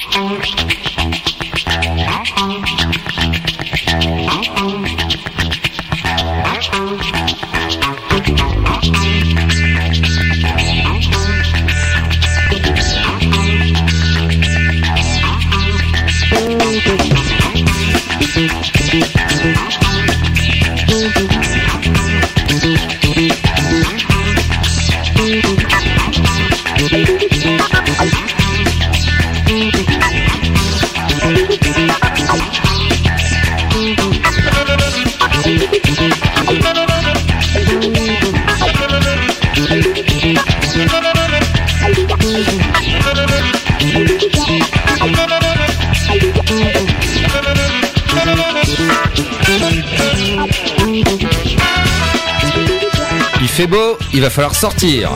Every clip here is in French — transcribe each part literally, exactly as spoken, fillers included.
Il fait beau, il va falloir sortir.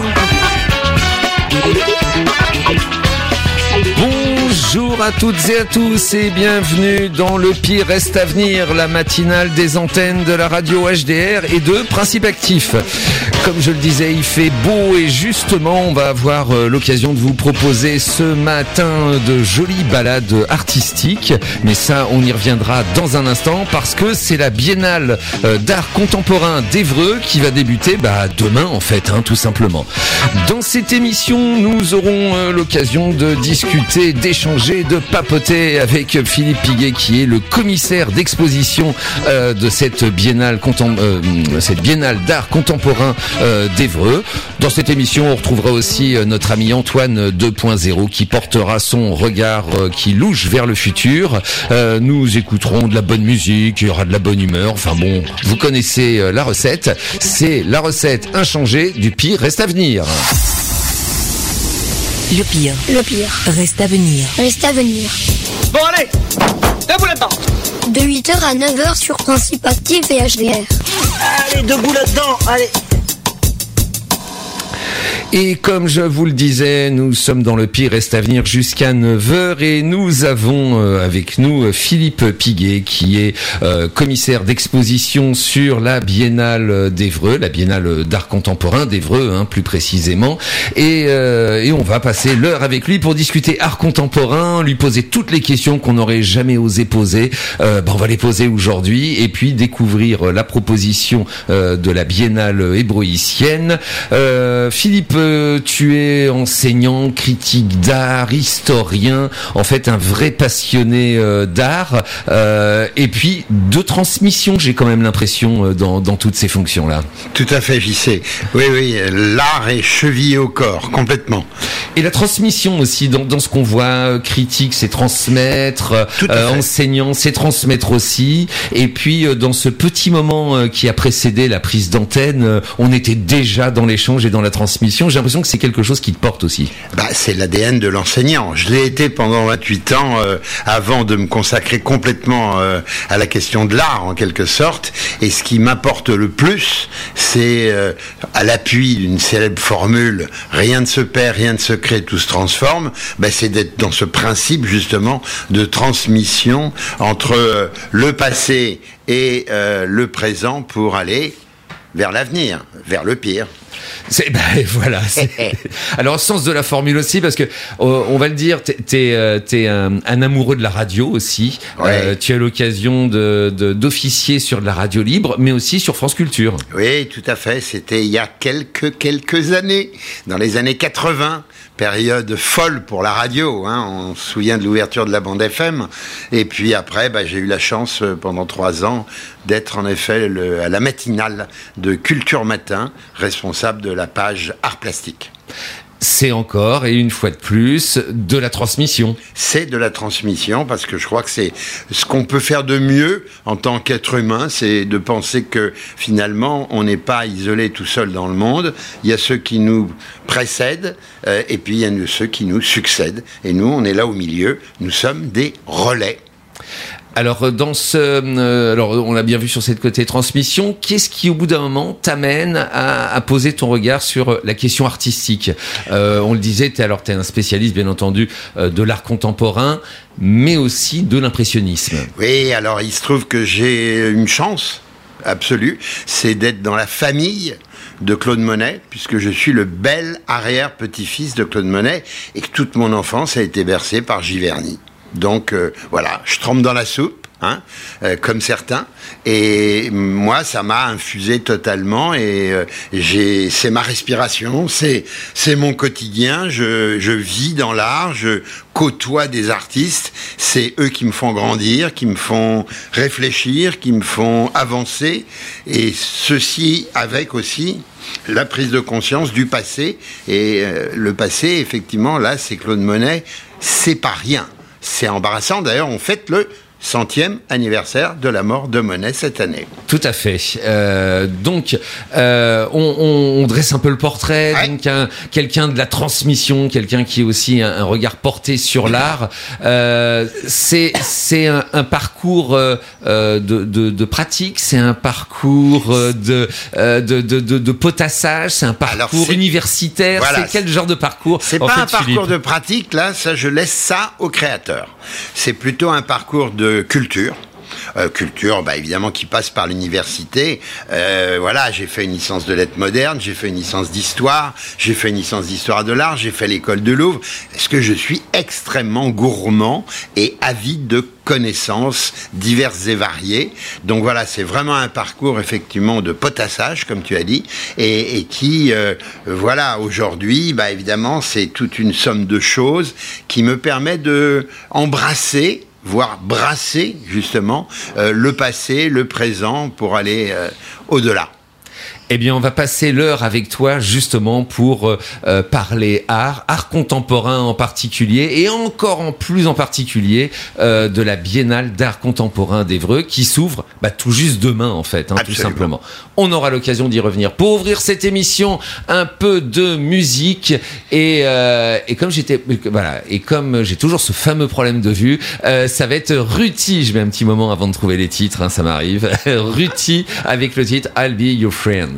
Bonjour à toutes et à tous et bienvenue dans Le Pire reste à venir, la matinale des antennes de la radio H D R et de Principe Actif. Comme je le disais, il fait beau et justement, on va avoir l'occasion de vous proposer ce matin de jolies balades artistiques. Mais ça, on y reviendra dans un instant parce que c'est la Biennale d'art contemporain d'Évreux qui va débuter bah, demain en fait, hein, tout simplement. Dans cette émission, nous aurons l'occasion de discuter, d'échanger, de papoter avec Philippe Piguet qui est le commissaire d'exposition euh, de cette Biennale, contem- euh, cette Biennale d'art contemporain euh, d'Évreux. Dans cette émission, on retrouvera aussi euh, notre ami Antoine deux point zéro qui portera son regard euh, qui louche vers le futur. Euh, nous écouterons de la bonne musique, il y aura de la bonne humeur. Enfin bon, vous connaissez euh, la recette. C'est la recette inchangée du pire reste à venir. Le pire. Le pire. Reste à venir. Reste à venir. Bon allez, debout là-dedans. De huit heures à neuf heures sur Principe Actif et H D R. Allez, debout là-dedans, allez. Et comme je vous le disais, nous sommes dans le pire reste à venir jusqu'à neuf heures et nous avons euh, avec nous Philippe Piguet qui est euh, commissaire d'exposition sur la Biennale d'Évreux, la Biennale d'art contemporain d'Évreux, hein, plus précisément. Et, euh, et on va passer l'heure avec lui pour discuter art contemporain, lui poser toutes les questions qu'on n'aurait jamais osé poser. Euh, ben on va les poser aujourd'hui et puis découvrir la proposition euh, de la Biennale ébroïcienne. Euh, Philippe, tu es enseignant, critique d'art, historien, en fait un vrai passionné euh, d'art, euh, et puis de transmission, j'ai quand même l'impression euh, dans, dans toutes ces fonctions-là. Tout à fait, j'y sais. Oui, oui, l'art est chevillé au corps, complètement. Et la transmission aussi, dans, dans ce qu'on voit, euh, critique, c'est transmettre, euh, enseignant, c'est transmettre aussi, et puis euh, dans ce petit moment euh, qui a précédé la prise d'antenne, euh, on était déjà dans l'échange et dans la transmission. J'ai l'impression que c'est quelque chose qui te porte aussi. Bah, c'est l'A D N de l'enseignant. Je l'ai été pendant vingt-huit ans euh, avant de me consacrer complètement euh, à la question de l'art en quelque sorte. Et ce qui m'apporte le plus, c'est euh, à l'appui d'une célèbre formule « rien ne se perd, rien ne se crée, tout se transforme », bah, c'est d'être dans ce principe justement de transmission entre euh, le passé et euh, le présent pour aller vers l'avenir, vers le pire. C'est, ben voilà. C'est... Alors, sens de la formule aussi, parce que euh, on va le dire, t'es, t'es, euh, t'es un, un amoureux de la radio aussi. Ouais. Euh, tu as l'occasion de, de d'officier sur de la radio libre, mais aussi sur France Culture. Oui, tout à fait. C'était il y a quelques quelques années, dans les années quatre-vingts. Période folle pour la radio, hein. On se souvient de l'ouverture de la bande F M. Et puis après, bah, j'ai eu la chance euh, pendant trois ans d'être en effet le, à la matinale de Culture Matin, responsable de la page Art Plastique. C'est encore, et une fois de plus, de la transmission. C'est de la transmission, parce que je crois que c'est ce qu'on peut faire de mieux en tant qu'être humain, c'est de penser que finalement, on n'est pas isolé tout seul dans le monde. Il y a ceux qui nous précèdent, euh, et puis il y a ceux qui nous succèdent. Et nous, on est là au milieu, nous sommes des relais. Alors, dans ce, euh, alors, on l'a bien vu sur cette côté transmission. Qu'est-ce qui, au bout d'un moment, t'amène à, à poser ton regard sur la question artistique ? euh, On le disait, t'es, alors t'es un spécialiste, bien entendu, euh, de l'art contemporain, mais aussi de l'impressionnisme. Oui, alors il se trouve que j'ai une chance absolue, c'est d'être dans la famille de Claude Monet, puisque je suis le bel arrière-petit-fils de Claude Monet, et que toute mon enfance a été bercée par Giverny. Donc euh, voilà, je trempe dans la soupe, hein, euh, comme certains, et moi ça m'a infusé totalement, et euh, j'ai, c'est ma respiration, c'est, c'est mon quotidien, je, je vis dans l'art, je côtoie des artistes, c'est eux qui me font grandir, qui me font réfléchir, qui me font avancer, et ceci avec aussi la prise de conscience du passé, et euh, le passé, effectivement, là, c'est Claude Monet, c'est pas rien. C'est embarrassant, d'ailleurs, on fête le centième anniversaire de la mort de Monet cette année. Tout à fait. Euh, donc, euh, on, on, on dresse un peu le portrait, ouais. donc un, quelqu'un de la transmission, quelqu'un qui a aussi un, un regard porté sur l'art. Euh, c'est c'est un, un parcours euh, de, de, de pratique, c'est un parcours de, de, de, de, de potassage, c'est un parcours Alors, c'est, universitaire. Voilà, c'est quel genre de parcours? C'est pas fait, un parcours Philippe de pratique, là, ça je laisse ça au créateur. C'est plutôt un parcours de culture. Euh, culture, bah, évidemment, qui passe par l'université. Euh, voilà, j'ai fait une licence de lettres modernes, j'ai fait une licence d'histoire, j'ai fait une licence d'histoire de l'art, j'ai fait l'école de Louvre. Est-ce que je suis extrêmement gourmand et avide de connaissances diverses et variées. Donc voilà, c'est vraiment un parcours effectivement de potassage, comme tu as dit, et, et qui, euh, voilà, aujourd'hui, bah, évidemment, c'est toute une somme de choses qui me permet de embrasser, voire brasser justement euh, le passé, le présent pour aller euh, au-delà. Eh bien, on va passer l'heure avec toi justement pour euh, parler art, art contemporain en particulier, et encore en plus en particulier euh, de la Biennale d'art contemporain d'Évreux qui s'ouvre bah, tout juste demain en fait, hein, tout simplement. On aura l'occasion d'y revenir. Pour ouvrir cette émission, un peu de musique et euh, et comme j'étais voilà et comme j'ai toujours ce fameux problème de vue, euh, ça va être Ruti. Je mets un petit moment avant de trouver les titres, hein, ça m'arrive. Ruti avec le titre I'll Be Your Friends.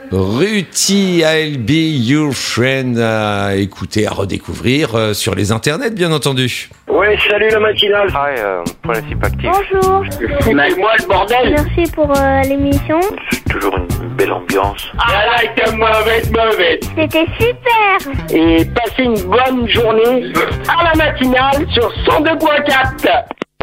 Ruti, I'll be your friend, à écouter, à redécouvrir euh, sur les internets, bien entendu. Ouais, salut la matinale. Hi, euh, Principe Actif. Bonjour. C'est moi le bordel. Merci pour euh, l'émission. C'est toujours une belle ambiance. I like a mauvaise mauvaise. C'était super. Et passez une bonne journée à la matinale sur cent deux point quatre.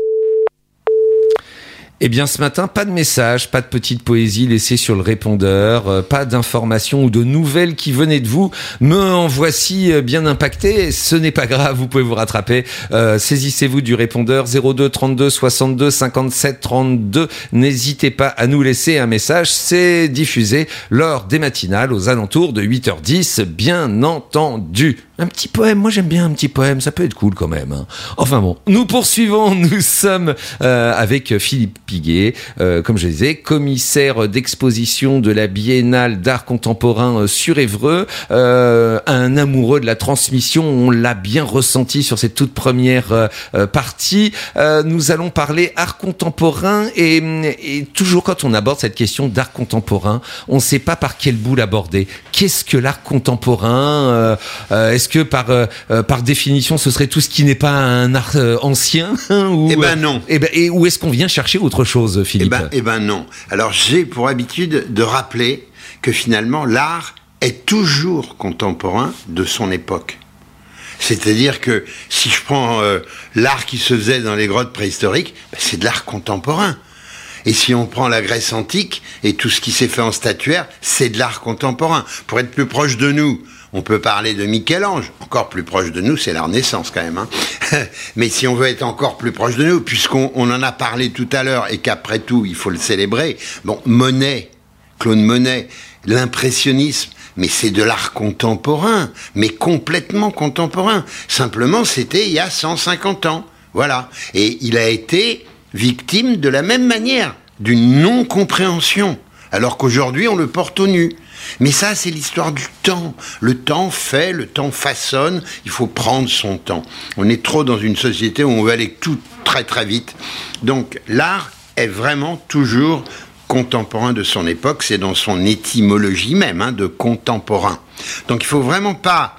Eh bien, ce matin, pas de message, pas de petite poésie laissée sur le répondeur, euh, pas d'informations ou de nouvelles qui venaient de vous. Me en voici euh, bien impacté. Ce n'est pas grave, vous pouvez vous rattraper. Euh, saisissez-vous du répondeur zéro deux trente-deux soixante-deux cinquante-sept trente-deux. N'hésitez pas à nous laisser un message. C'est diffusé lors des matinales aux alentours de huit heures dix, bien entendu. Un petit poème, moi j'aime bien un petit poème, ça peut être cool quand même. Hein. Enfin bon, nous poursuivons, nous sommes euh, avec Philippe Piguet, euh, comme je disais, commissaire d'exposition de la Biennale d'art contemporain sur Évreux, euh, un amoureux de la transmission, on l'a bien ressenti sur cette toute première euh, partie. Euh, nous allons parler art contemporain et, et toujours quand on aborde cette question d'art contemporain, on ne sait pas par quel bout l'aborder. Qu'est-ce que l'art contemporain euh, euh, Est-ce que par euh, par définition, ce serait tout ce qui n'est pas un art euh, ancien ou, Eh ben non. Eh ben, et où est-ce qu'on vient chercher autre chose, Philippe ? Eh ben, eh ben non. Alors j'ai pour habitude de rappeler que finalement l'art est toujours contemporain de son époque. C'est-à-dire que si je prends euh, l'art qui se faisait dans les grottes préhistoriques, ben, c'est de l'art contemporain. Et si on prend la Grèce antique et tout ce qui s'est fait en statuaire, c'est de l'art contemporain. Pour être plus proche de nous, on peut parler de Michel-Ange. Encore plus proche de nous, c'est la Renaissance quand même. Hein. Mais si on veut être encore plus proche de nous, puisqu'on on en a parlé tout à l'heure et qu'après tout, il faut le célébrer. Bon, Monet, Claude Monet, l'impressionnisme, mais c'est de l'art contemporain, mais complètement contemporain. Simplement, c'était il y a cent cinquante ans. Voilà. Et il a été victime de la même manière d'une non-compréhension, alors qu'aujourd'hui, on le porte au nu. Mais ça, c'est l'histoire du temps. Le temps fait, le temps façonne, il faut prendre son temps. On est trop dans une société où on veut aller tout très très vite. Donc l'art est vraiment toujours contemporain de son époque, c'est dans son étymologie même, hein, de contemporain. Donc il ne faut vraiment pas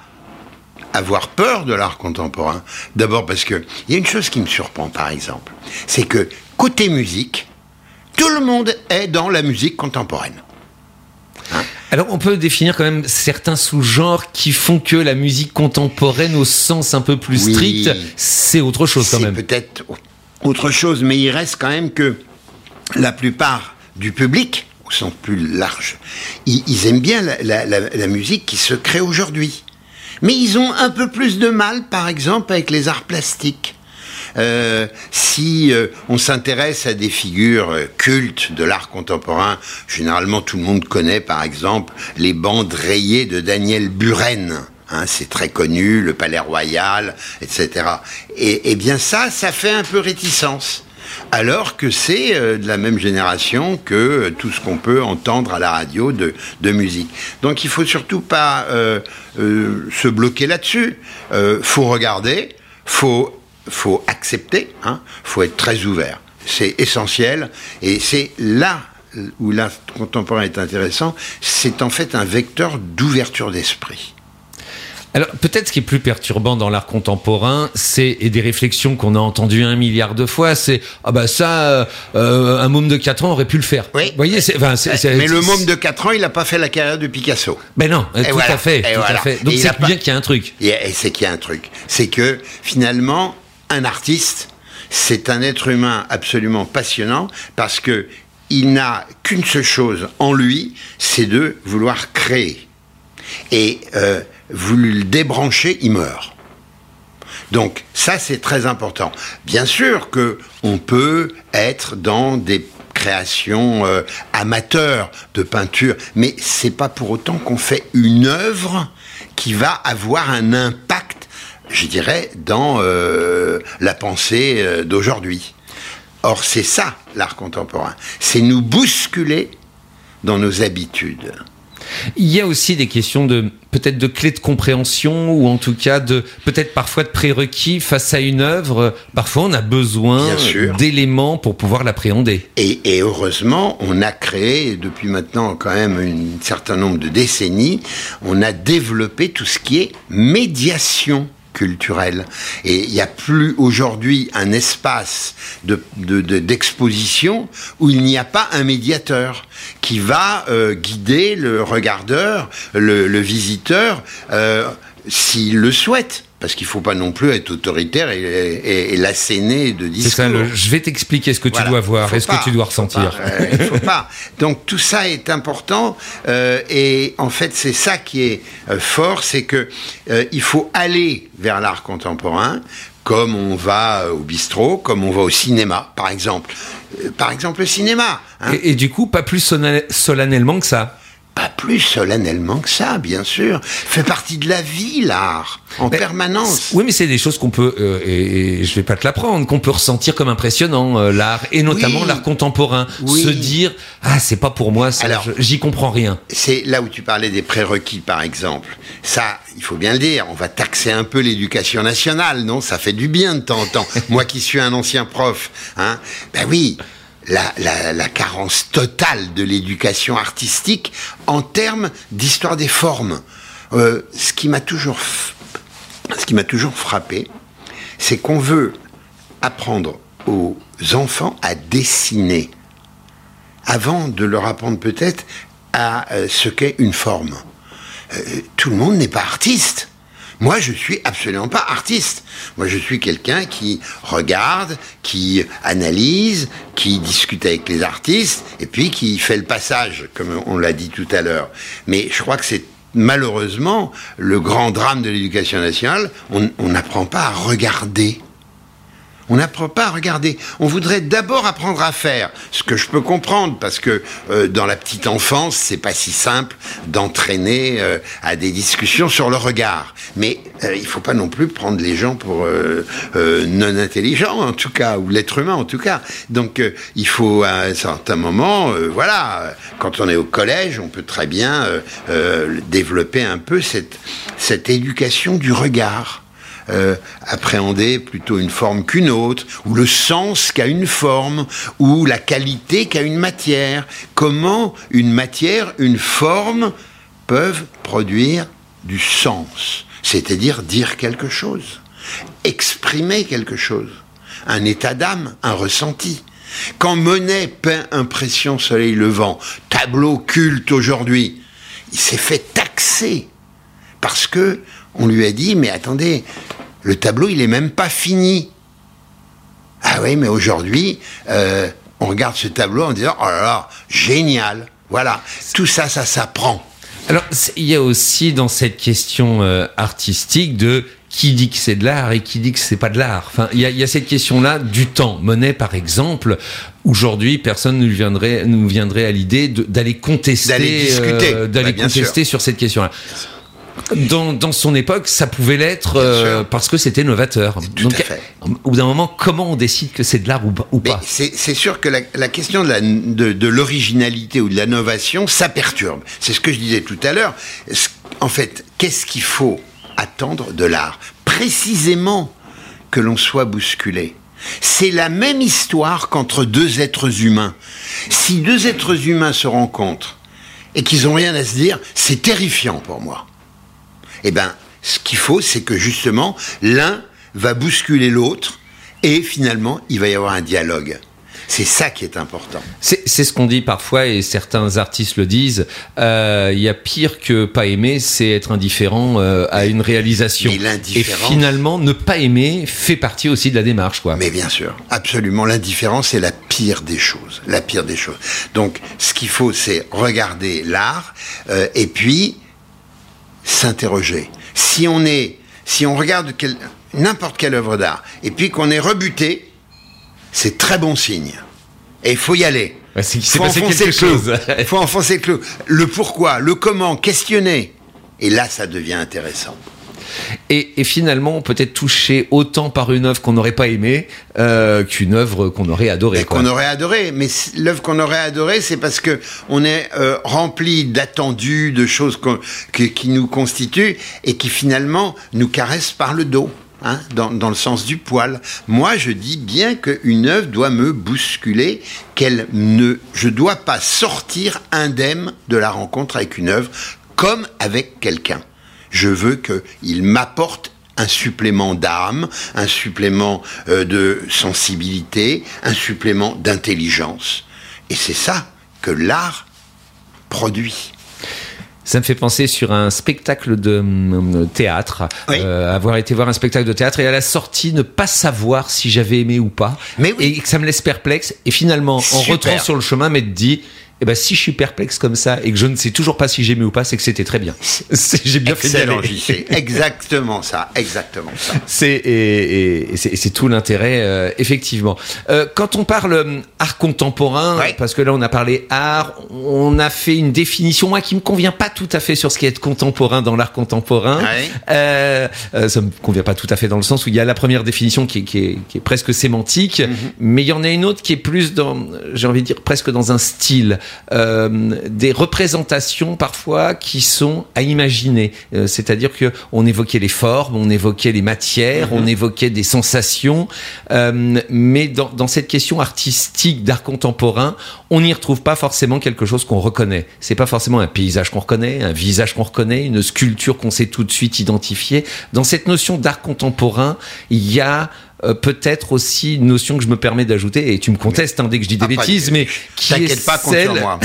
avoir peur de l'art contemporain. D'abord parce que il y a une chose qui me surprend par exemple, c'est que côté musique, tout le monde est dans la musique contemporaine. Hein? Alors on peut définir quand même certains sous-genres qui font que la musique contemporaine au sens un peu plus strict, oui, c'est autre chose quand même. C'est peut-être autre chose, mais il reste quand même que la plupart du public, au sens plus large, ils, ils aiment bien la, la, la, la musique qui se crée aujourd'hui. Mais ils ont un peu plus de mal, par exemple, avec les arts plastiques. Euh, si euh, on s'intéresse à des figures euh, cultes de l'art contemporain, généralement tout le monde connaît par exemple les bandes rayées de Daniel Buren. Hein, c'est très connu, le Palais Royal, et cetera. Et, et bien ça, ça fait un peu réticence. Alors que c'est euh, de la même génération que euh, tout ce qu'on peut entendre à la radio de, de musique. Donc il faut surtout pas euh, euh, se bloquer là-dessus. Euh, faut regarder, faut faut accepter, hein, faut être très ouvert. C'est essentiel et c'est là où l'art contemporain est intéressant. C'est en fait un vecteur d'ouverture d'esprit. Alors peut-être ce qui est plus perturbant dans l'art contemporain, c'est et des réflexions qu'on a entendues un milliard de fois, c'est ah bah ça, euh, un môme de quatre ans aurait pu le faire. Oui. Vous voyez, c'est, enfin, c'est, c'est, mais c'est, le môme de quatre ans, il n'a pas fait la carrière de Picasso. Ben non, et tout voilà. à fait, et tout voilà. à fait. Donc et c'est bien pas... qu'il y a un truc. Et, et c'est qu'il y a un truc, c'est que finalement, un artiste, c'est un être humain absolument passionnant parce que il n'a qu'une seule chose en lui, c'est de vouloir créer. Et euh, vous le débranchez, il meurt. Donc ça, c'est très important. Bien sûr que on peut être dans des créations euh, amateurs de peinture, mais c'est pas pour autant qu'on fait une œuvre qui va avoir un impact, je dirais, dans euh, la pensée euh, d'aujourd'hui. Or, c'est ça, l'art contemporain. C'est nous bousculer dans nos habitudes. Il y a aussi des questions de peut-être de clés de compréhension ou en tout cas de peut-être parfois de prérequis face à une œuvre. Parfois, on a besoin d'éléments pour pouvoir l'appréhender. Et, et heureusement, on a créé depuis maintenant quand même un certain nombre de décennies, on a développé tout ce qui est médiation culturelle. Et il n'y a plus aujourd'hui un espace de, de, de, d'exposition où il n'y a pas un médiateur qui va euh, guider le regardeur, le, le visiteur, euh, s'il le souhaite. Parce qu'il ne faut pas non plus être autoritaire et, et, et l'asséner de discours. C'est ça, le, je vais t'expliquer ce que voilà, tu dois voir et ce que tu dois ressentir. Il ne faut pas. Donc tout ça est important euh, et en fait c'est ça qui est euh, fort, c'est que euh, il faut aller vers l'art contemporain comme on va au bistrot, comme on va au cinéma, par exemple. Euh, par exemple le cinéma. Hein. Et, et du coup, pas plus solennellement que ça. Pas plus solennellement que ça, bien sûr. Fait partie de la vie, l'art, en mais, permanence. Oui, mais c'est des choses qu'on peut, euh, et, et je vais pas te l'apprendre, qu'on peut ressentir comme impressionnant, euh, l'art, et notamment oui. l'art contemporain. Oui. Se dire, ah, c'est pas pour moi, ça, Alors, j'y comprends rien. C'est là où tu parlais des prérequis, par exemple. Ça, il faut bien le dire, on va taxer un peu l'éducation nationale, non? Ça fait du bien de temps en temps. Moi qui suis un ancien prof, hein. Ben oui. La, la, la carence totale de l'éducation artistique en termes d'histoire des formes. Euh, ce qui m'a toujours, ce qui m'a toujours frappé, c'est qu'on veut apprendre aux enfants à dessiner avant de leur apprendre peut-être à euh, ce qu'est une forme. Euh, tout le monde n'est pas artiste. Moi, je suis absolument pas artiste. Moi, je suis quelqu'un qui regarde, qui analyse, qui discute avec les artistes, et puis qui fait le passage, comme on l'a dit tout à l'heure. Mais je crois que c'est malheureusement le grand drame de l'éducation nationale. On n'apprend pas à regarder. On n'apprend pas à regarder. On voudrait d'abord apprendre à faire, ce que je peux comprendre, parce que euh, dans la petite enfance, c'est pas si simple d'entraîner euh, à des discussions sur le regard. Mais euh, il faut pas non plus prendre les gens pour euh, euh, non intelligents, en tout cas, ou l'être humain, en tout cas. Donc, euh, il faut à un certain moment, euh, voilà, quand on est au collège, on peut très bien euh, euh, développer un peu cette cette éducation du regard. Euh, appréhender plutôt une forme qu'une autre, ou le sens qu'a une forme, ou la qualité qu'a une matière. Comment une matière, une forme peuvent produire du sens, c'est-à-dire dire quelque chose, exprimer quelque chose, un état d'âme, un ressenti. Quand Monet peint Impression soleil levant, tableau culte aujourd'hui, il s'est fait taxer parce que on lui a dit, mais attendez, le tableau, il est même pas fini. Ah oui, mais aujourd'hui, euh, on regarde ce tableau en disant, oh là là, génial. Voilà, tout ça, ça s'apprend. Alors, il y a aussi dans cette question euh, artistique de qui dit que c'est de l'art et qui dit que c'est pas de l'art. Enfin, il y a, il y a cette question-là du temps. Monet, par exemple, aujourd'hui, personne ne lui viendrait, nous viendrait à l'idée de, d'aller contester, d'aller discuter, euh, d'aller bah, contester sûr. sur cette question-là. Dans, dans son époque, ça pouvait l'être euh, parce que c'était novateur. Tout Donc, à fait. Au bout d'un moment, comment on décide que c'est de l'art ou, ou pas? c'est, c'est sûr que la, la question de, la, de, de l'originalité ou de l'innovation, ça perturbe. C'est ce que je disais tout à l'heure. En fait, qu'est-ce qu'il faut attendre de l'art? Précisément que l'on soit bousculé. C'est la même histoire qu'entre deux êtres humains. Si deux êtres humains se rencontrent et qu'ils n'ont rien à se dire, c'est terrifiant pour moi. Eh bien, ce qu'il faut, c'est que justement, l'un va bousculer l'autre et finalement, il va y avoir un dialogue. C'est ça qui est important. C'est, c'est ce qu'on dit parfois et certains artistes le disent. Il euh, y a pire que pas aimer, c'est être indifférent euh, à une réalisation. Mais l'indifférence... Et finalement, ne pas aimer fait partie aussi de la démarche, quoi. Mais bien sûr, absolument. L'indifférence est la pire des choses. La pire des choses. Donc, ce qu'il faut, c'est regarder l'art euh, et puis s'interroger. Si on est, si on regarde quel, n'importe quelle œuvre d'art et puis qu'on est rebuté, c'est très bon signe. Et il faut y aller. Il faut enfoncer quelque chose. Il faut enfoncer le clou. Le pourquoi, le comment, questionner. Et là, ça devient intéressant. Et, et finalement, on peut être touché autant par une œuvre qu'on n'aurait pas aimée euh, qu'une œuvre qu'on aurait adorée. Quoi. Qu'on aurait adorée, mais l'œuvre qu'on aurait adorée, c'est parce que on est euh, rempli d'attendus, de choses que, qui nous constituent et qui finalement nous caressent par le dos. Hein, dans, dans le sens du poil. Moi, je dis bien qu'une œuvre doit me bousculer, qu'elle ne, je dois pas sortir indemne de la rencontre avec une œuvre, comme avec quelqu'un. Je veux qu'il m'apporte un supplément d'âme, un supplément euh, de sensibilité, un supplément d'intelligence. Et c'est ça que l'art produit. Ça me fait penser sur un spectacle de euh, théâtre, oui. euh, avoir été voir un spectacle de théâtre et à la sortie ne pas savoir si j'avais aimé ou pas, mais oui. et que ça me laisse perplexe. Et finalement, en rentrant sur le chemin, m'être dit, eh ben, si je suis perplexe comme ça et que je ne sais toujours pas si j'ai aimé ou pas, c'est que c'était très bien. C'est, j'ai bien Excellent, fait c'est exactement ça, exactement ça. C'est, et, et, et c'est, et c'est tout l'intérêt, euh, effectivement. Euh, quand on parle euh, art contemporain, ouais. parce que là on a parlé art, on a fait une définition, moi, qui me convient pas tout à fait sur ce qui est être contemporain dans l'art contemporain. Ouais. Euh, euh, ça me convient pas tout à fait dans le sens où il y a la première définition qui est, qui est, qui est presque sémantique, mm-hmm. mais il y en a une autre qui est plus dans, j'ai envie de dire, presque dans un style. Euh, des représentations parfois qui sont à imaginer, euh, c'est-à-dire que on évoquait les formes, on évoquait les matières, mm-hmm. on évoquait des sensations, euh, mais dans, dans cette question artistique d'art contemporain, on n'y retrouve pas forcément quelque chose qu'on reconnaît. C'est pas forcément un paysage qu'on reconnaît, un visage qu'on reconnaît, une sculpture qu'on sait tout de suite identifier. Dans cette notion d'art contemporain, il y a Euh, peut-être aussi une notion que je me permets d'ajouter, et tu me contestes hein, dès que je dis des ah, bêtises, mais qui est pas, celle moi.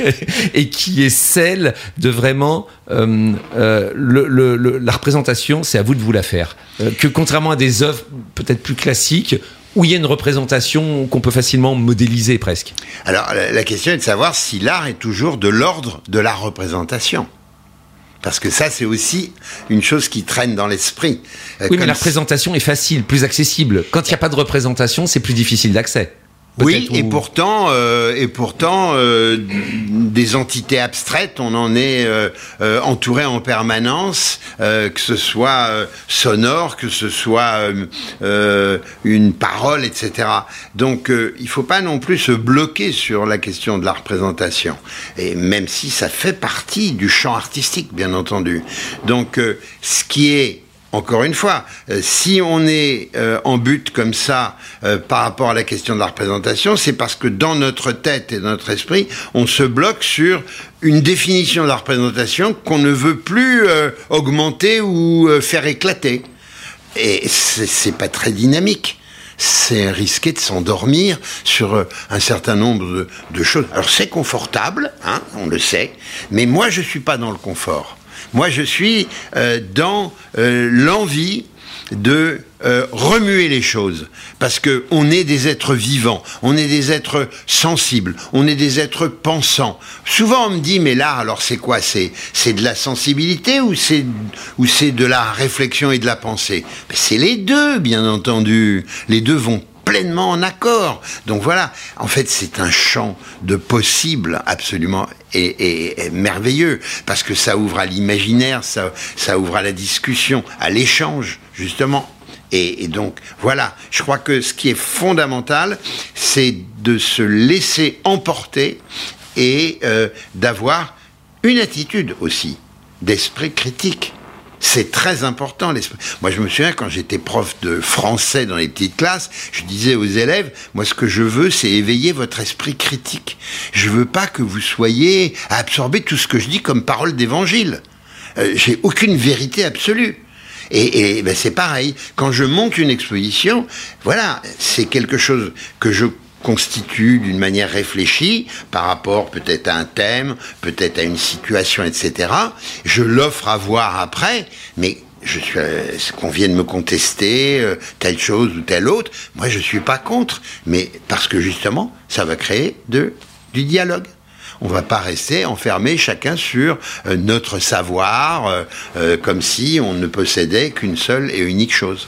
et qui est celle de vraiment euh, euh, le, le, le, la représentation, c'est à vous de vous la faire. Euh, que contrairement à des œuvres peut-être plus classiques, où il y a une représentation qu'on peut facilement modéliser presque. Alors la, la question est de savoir si l'art est toujours de l'ordre de la représentation. Parce que ça, c'est aussi une chose qui traîne dans l'esprit. Euh, oui, mais la représentation est facile, plus accessible. Quand il n'y a pas de représentation, c'est plus difficile d'accès. Oui, ou... et pourtant, euh, et pourtant, euh, des entités abstraites, on en est euh, euh, entouré en permanence, euh, que ce soit euh, sonore, que ce soit euh, euh, une parole, et cetera. Donc, euh, il faut pas non plus se bloquer sur la question de la représentation, et même si ça fait partie du champ artistique, bien entendu. Donc, euh, ce qui est Encore une fois, euh, si on est euh, en butte comme ça euh, par rapport à la question de la représentation, c'est parce que dans notre tête et dans notre esprit, on se bloque sur une définition de la représentation qu'on ne veut plus euh, augmenter ou euh, faire éclater. Et c'est, c'est pas très dynamique. C'est risqué de s'endormir sur euh, un certain nombre de, de choses. Alors c'est confortable, hein, on le sait, mais moi je suis pas dans le confort. Moi, je suis euh, dans euh, l'envie de euh, remuer les choses, parce que on est des êtres vivants, on est des êtres sensibles, on est des êtres pensants. Souvent, on me dit, mais l'art, alors c'est quoi ? C'est c'est de la sensibilité ou c'est ou c'est de la réflexion et de la pensée ? Mais c'est les deux, bien entendu. Les deux vont pleinement en accord. Donc voilà, en fait, c'est un champ de possibles absolument et, et, et merveilleux, parce que ça ouvre à l'imaginaire, ça, ça ouvre à la discussion, à l'échange, justement. Et, et donc, voilà, je crois que ce qui est fondamental, c'est de se laisser emporter et euh, d'avoir une attitude aussi d'esprit critique. C'est très important, l'esprit. Moi, je me souviens, quand j'étais prof de français dans les petites classes, je disais aux élèves, moi, ce que je veux, c'est éveiller votre esprit critique. Je veux pas que vous soyez à absorber tout ce que je dis comme parole d'évangile. Euh, j'ai aucune vérité absolue. Et, et ben, c'est pareil. Quand je monte une exposition, voilà, c'est quelque chose que je constitue d'une manière réfléchie par rapport peut-être à un thème, peut-être à une situation, et cetera. Je l'offre à voir après, mais je suis, euh, qu'on vienne me contester euh, telle chose ou telle autre, moi je suis pas contre, mais parce que justement, ça va créer de, du dialogue. On va pas rester enfermé chacun sur euh, notre savoir, euh, euh, comme si on ne possédait qu'une seule et unique chose.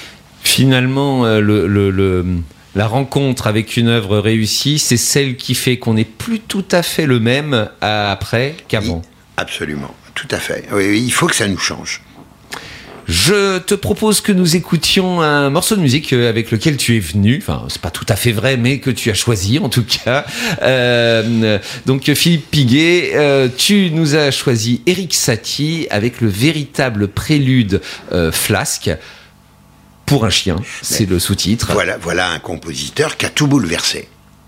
Finalement, euh, le... le, le... la rencontre avec une œuvre réussie, c'est celle qui fait qu'on n'est plus tout à fait le même après qu'avant. Oui, absolument, tout à fait. Oui, il faut que ça nous change. Je te propose que nous écoutions un morceau de musique avec lequel tu es venu. Enfin, c'est pas tout à fait vrai, mais que tu as choisi en tout cas. Euh, donc Philippe Piguet, euh, tu nous as choisi Erik Satie avec le véritable prélude euh, Flasque pour un chien. C'est mais le sous-titre. Voilà, voilà un compositeur qui a tout bouleversé.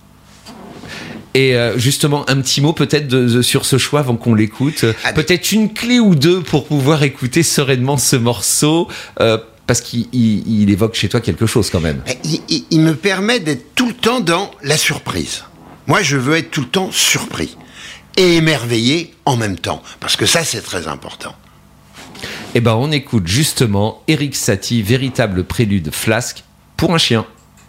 Et euh, justement, un petit mot peut-être de, de, sur ce choix avant qu'on l'écoute. Ah, peut-être une clé ou deux pour pouvoir écouter sereinement ce morceau, euh, parce qu'il il, il évoque chez toi quelque chose quand même. Il, il, il me permet d'être tout le temps dans la surprise. Moi, je veux être tout le temps surpris et émerveillé en même temps, parce que ça, c'est très important. Eh ben, on écoute justement Erik Satie, véritable prélude Flasque pour un chien.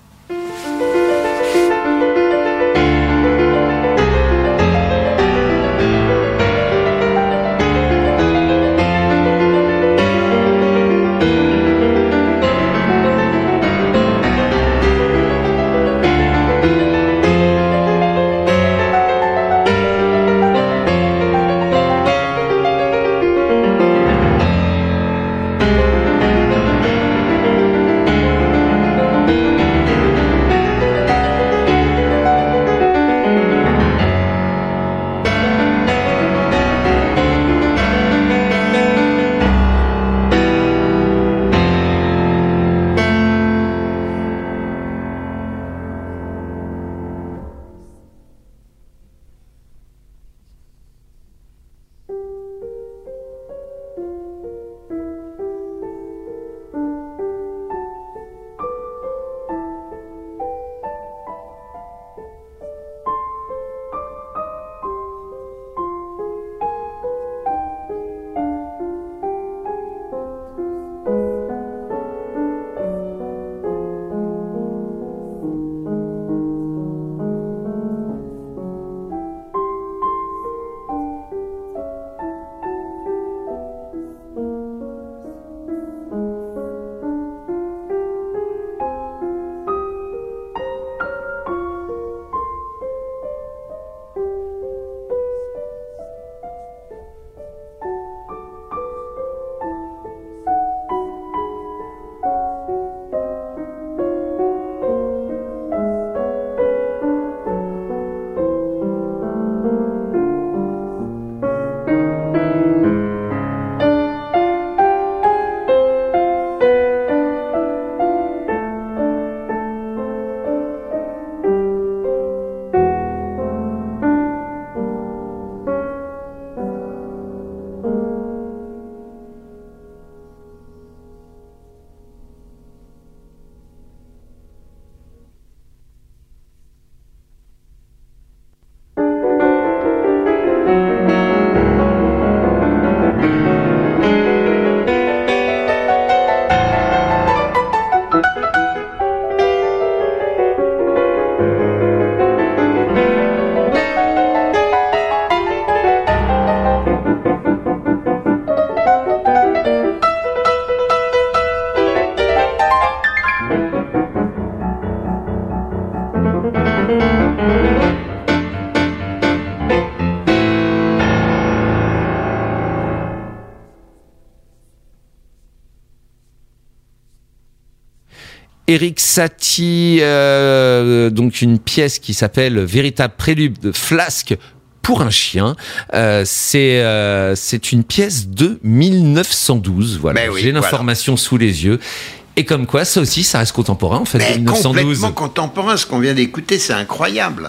Erik Satie, euh, donc une pièce qui s'appelle Véritable prélude de Flasque pour un chien. Euh, c'est euh, c'est une pièce de mille neuf cent douze. Voilà, ben oui, j'ai l'information voilà. sous les yeux. Et comme quoi, ça aussi, ça reste contemporain en fait. Mais de mille neuf cent douze. Complètement contemporain, ce qu'on vient d'écouter, c'est incroyable.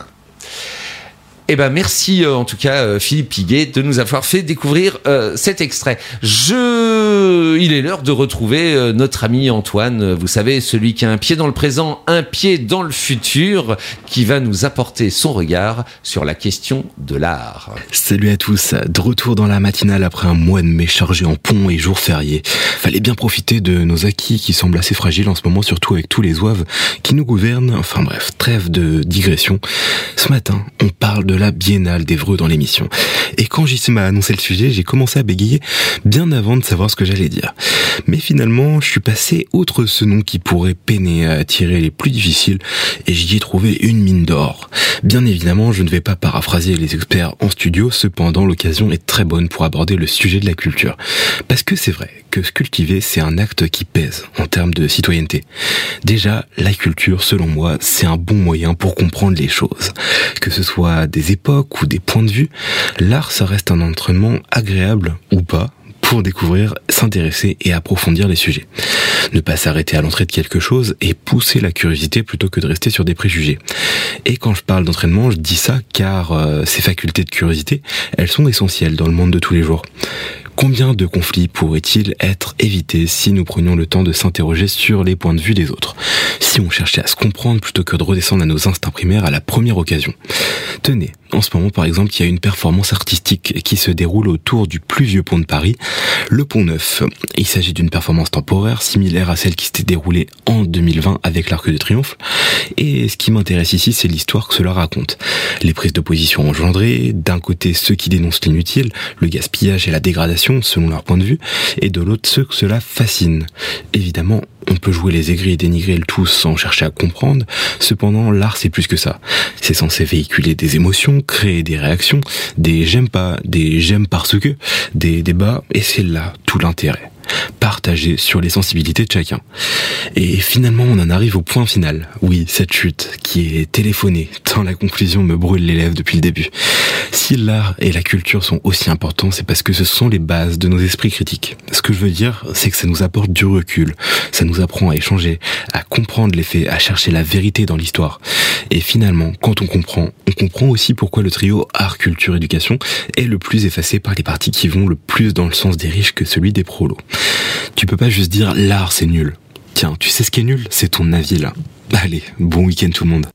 Eh ben merci euh, en tout cas euh, Philippe Piguet de nous avoir fait découvrir euh, cet extrait. Je, il est l'heure de retrouver euh, notre ami Antoine. Vous savez, celui qui a un pied dans le présent, un pied dans le futur, qui va nous apporter son regard sur la question de l'art. Salut à tous, de retour dans la matinale après un mois de mai chargé en ponts et jours fériés. Fallait bien profiter de nos acquis qui semblent assez fragiles en ce moment, surtout avec tous les zouaves qui nous gouvernent. Enfin bref, trêve de digression. Ce matin, on parle de la Biennale d'Évreux dans l'émission. Et quand J C m'a annoncé le sujet, j'ai commencé à bégayer bien avant de savoir ce que j'allais dire. Mais finalement, je suis passé outre ce nom qui pourrait peiner à attirer les plus difficiles et j'y ai trouvé une mine d'or. Bien évidemment, je ne vais pas paraphraser les experts en studio, cependant l'occasion est très bonne pour aborder le sujet de la culture. Parce que c'est vrai que se cultiver, c'est un acte qui pèse en termes de citoyenneté. Déjà, la culture, selon moi, c'est un bon moyen pour comprendre les choses. Que ce soit des époques ou des points de vue, l'art, ça reste un entraînement agréable ou pas, pour découvrir, s'intéresser et approfondir les sujets. Ne pas s'arrêter à l'entrée de quelque chose et pousser la curiosité plutôt que de rester sur des préjugés. Et quand je parle d'entraînement, je dis ça car euh, ces facultés de curiosité, elles sont essentielles dans le monde de tous les jours. Combien de conflits pourraient-ils être évités si nous prenions le temps de s'interroger sur les points de vue des autres, si on cherchait à se comprendre plutôt que de redescendre à nos instincts primaires à la première occasion? Tenez, en ce moment par exemple, il y a une performance artistique qui se déroule autour du plus vieux pont de Paris, le Pont Neuf. Il s'agit d'une performance temporaire similaire à celle qui s'était déroulée en deux mille vingt avec l'Arc de Triomphe. Et ce qui m'intéresse ici, c'est l'histoire que cela raconte. Les prises de position engendrées, d'un côté ceux qui dénoncent l'inutile, le gaspillage et la dégradation selon leur point de vue, et de l'autre ceux que cela fascine. Évidemment, on peut jouer les aigris et dénigrer le tout sans chercher à comprendre, cependant l'art c'est plus que ça. C'est censé véhiculer des émotions, créer des réactions, des j'aime pas, des j'aime parce que, des débats, et c'est là tout l'intérêt. Partager sur les sensibilités de chacun. Et finalement, on en arrive au point final. Oui, cette chute qui est téléphonée, tant la conclusion me brûle les lèvres depuis le début. Si l'art et la culture sont aussi importants, c'est parce que ce sont les bases de nos esprits critiques. Ce que je veux dire, c'est que ça nous apporte du recul, ça nous apprend à échanger, à comprendre les faits, à chercher la vérité dans l'histoire. Et finalement, quand on comprend, on comprend aussi pourquoi le trio art, culture, éducation est le plus effacé par les partis qui vont le plus dans le sens des riches que celui des prolos. Tu peux pas juste dire l'art c'est nul. Tiens, tu sais ce qui est nul? C'est ton avis là. Allez, bon week-end tout le monde.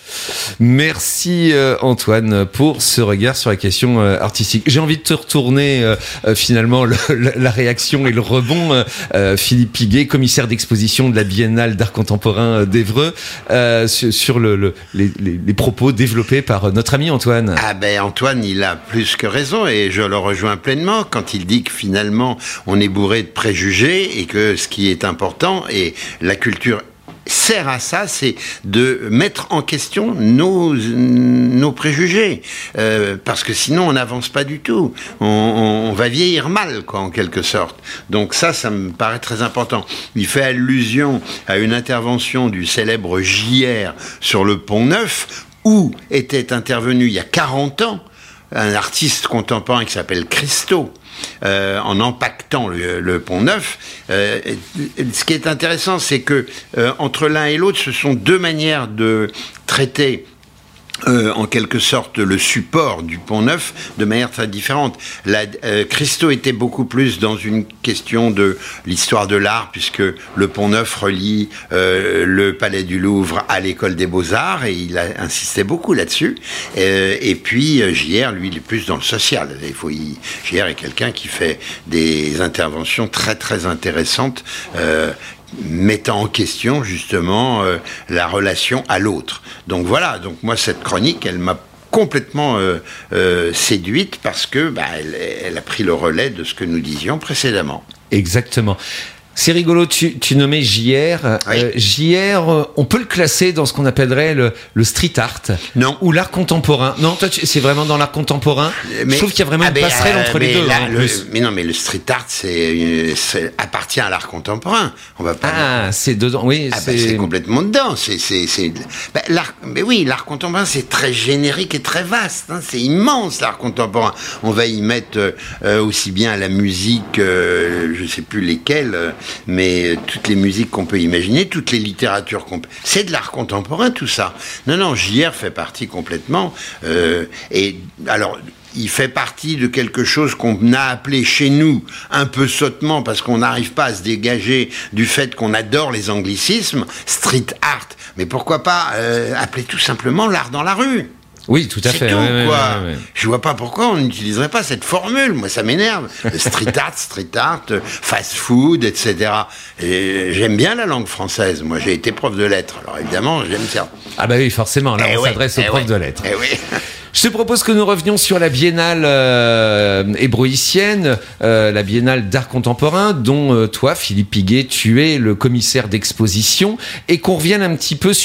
Merci euh, Antoine pour ce regard sur la question euh, artistique. J'ai envie de te retourner euh, euh, finalement le, le, la réaction et le rebond. Euh, Philippe Piguet, commissaire d'exposition de la Biennale d'art contemporain d'Évreux, euh, sur, sur le, le, les, les, les propos développés par notre ami Antoine. Ah ben Antoine, il a plus que raison et je le rejoins pleinement quand il dit que finalement on est bourré de préjugés et que ce qui est important et la culture sert à ça, c'est de mettre en question nos, nos préjugés. Euh, parce que sinon, on n'avance pas du tout. On, on, on va vieillir mal, quoi, en quelque sorte. Donc ça, ça me paraît très important. Il fait allusion à une intervention du célèbre J R sur le Pont Neuf, où était intervenu il y a quarante ans un artiste contemporain qui s'appelle Christo. Euh, en empaquetant le, le Pont Neuf. Euh, ce qui est intéressant, c'est que euh, entre l'un et l'autre, ce sont deux manières de traiter Euh, en quelque sorte le support du Pont Neuf de manière très différente. La, euh, Christo était beaucoup plus dans une question de l'histoire de l'art, puisque le Pont Neuf relie euh, le Palais du Louvre à l'École des Beaux-Arts, et il a insisté beaucoup là-dessus. Euh, et puis euh, J R, lui, il est plus dans le social. Il faut, il, J R est quelqu'un qui fait des interventions très très intéressantes, euh, mettant en question justement euh, la relation à l'autre. Donc voilà, donc moi cette chronique, elle m'a complètement euh, euh, séduite parce que bah, elle, elle a pris le relais de ce que nous disions précédemment. Exactement. C'est rigolo, tu, tu nommais J R. Oui. Euh, J R, euh, on peut le classer dans ce qu'on appellerait le, le street art. Non. Ou l'art contemporain. Non, toi, tu, c'est vraiment dans l'art contemporain. Mais, je trouve qu'il y a vraiment ah une ben, passerelle euh, entre les deux. Là, hein, le, plus. mais non, mais le street art, c'est, c'est appartient à l'art contemporain. On va pas. Ah, c'est dedans. Oui, Ah c'est... ben, c'est complètement dedans. C'est, c'est, c'est. Ben, l'art. Mais oui, l'art contemporain, c'est très générique et très vaste. Hein. C'est immense l'art contemporain. On va y mettre euh, aussi bien la musique, euh, je sais plus lesquelles, euh, mais toutes les musiques qu'on peut imaginer, toutes les littératures qu'on peut... C'est de l'art contemporain, tout ça. Non, non, J R fait partie complètement. Euh, et alors... Il fait partie de quelque chose qu'on a appelé chez nous un peu sottement parce qu'on n'arrive pas à se dégager du fait qu'on adore les anglicismes, street art. Mais pourquoi pas euh, appeler tout simplement l'art dans la rue ? Oui, tout à C'est fait. tout, ouais, quoi. ouais, ouais, ouais. Je vois pas pourquoi on n'utiliserait pas cette formule. Moi, ça m'énerve. Le street art, street art, fast food, et cetera. Et j'aime bien la langue française. Moi, j'ai été prof de lettres. Alors, évidemment, j'aime ça. Ah bah oui, forcément. Là, Eh on ouais, s'adresse aux eh profs ouais, de lettres. Eh oui. Je te propose que nous revenions sur la biennale euh, ébroïcienne, euh, la biennale d'art contemporain, dont euh, toi, Philippe Piguet, tu es le commissaire d'exposition, et qu'on revienne un petit peu sur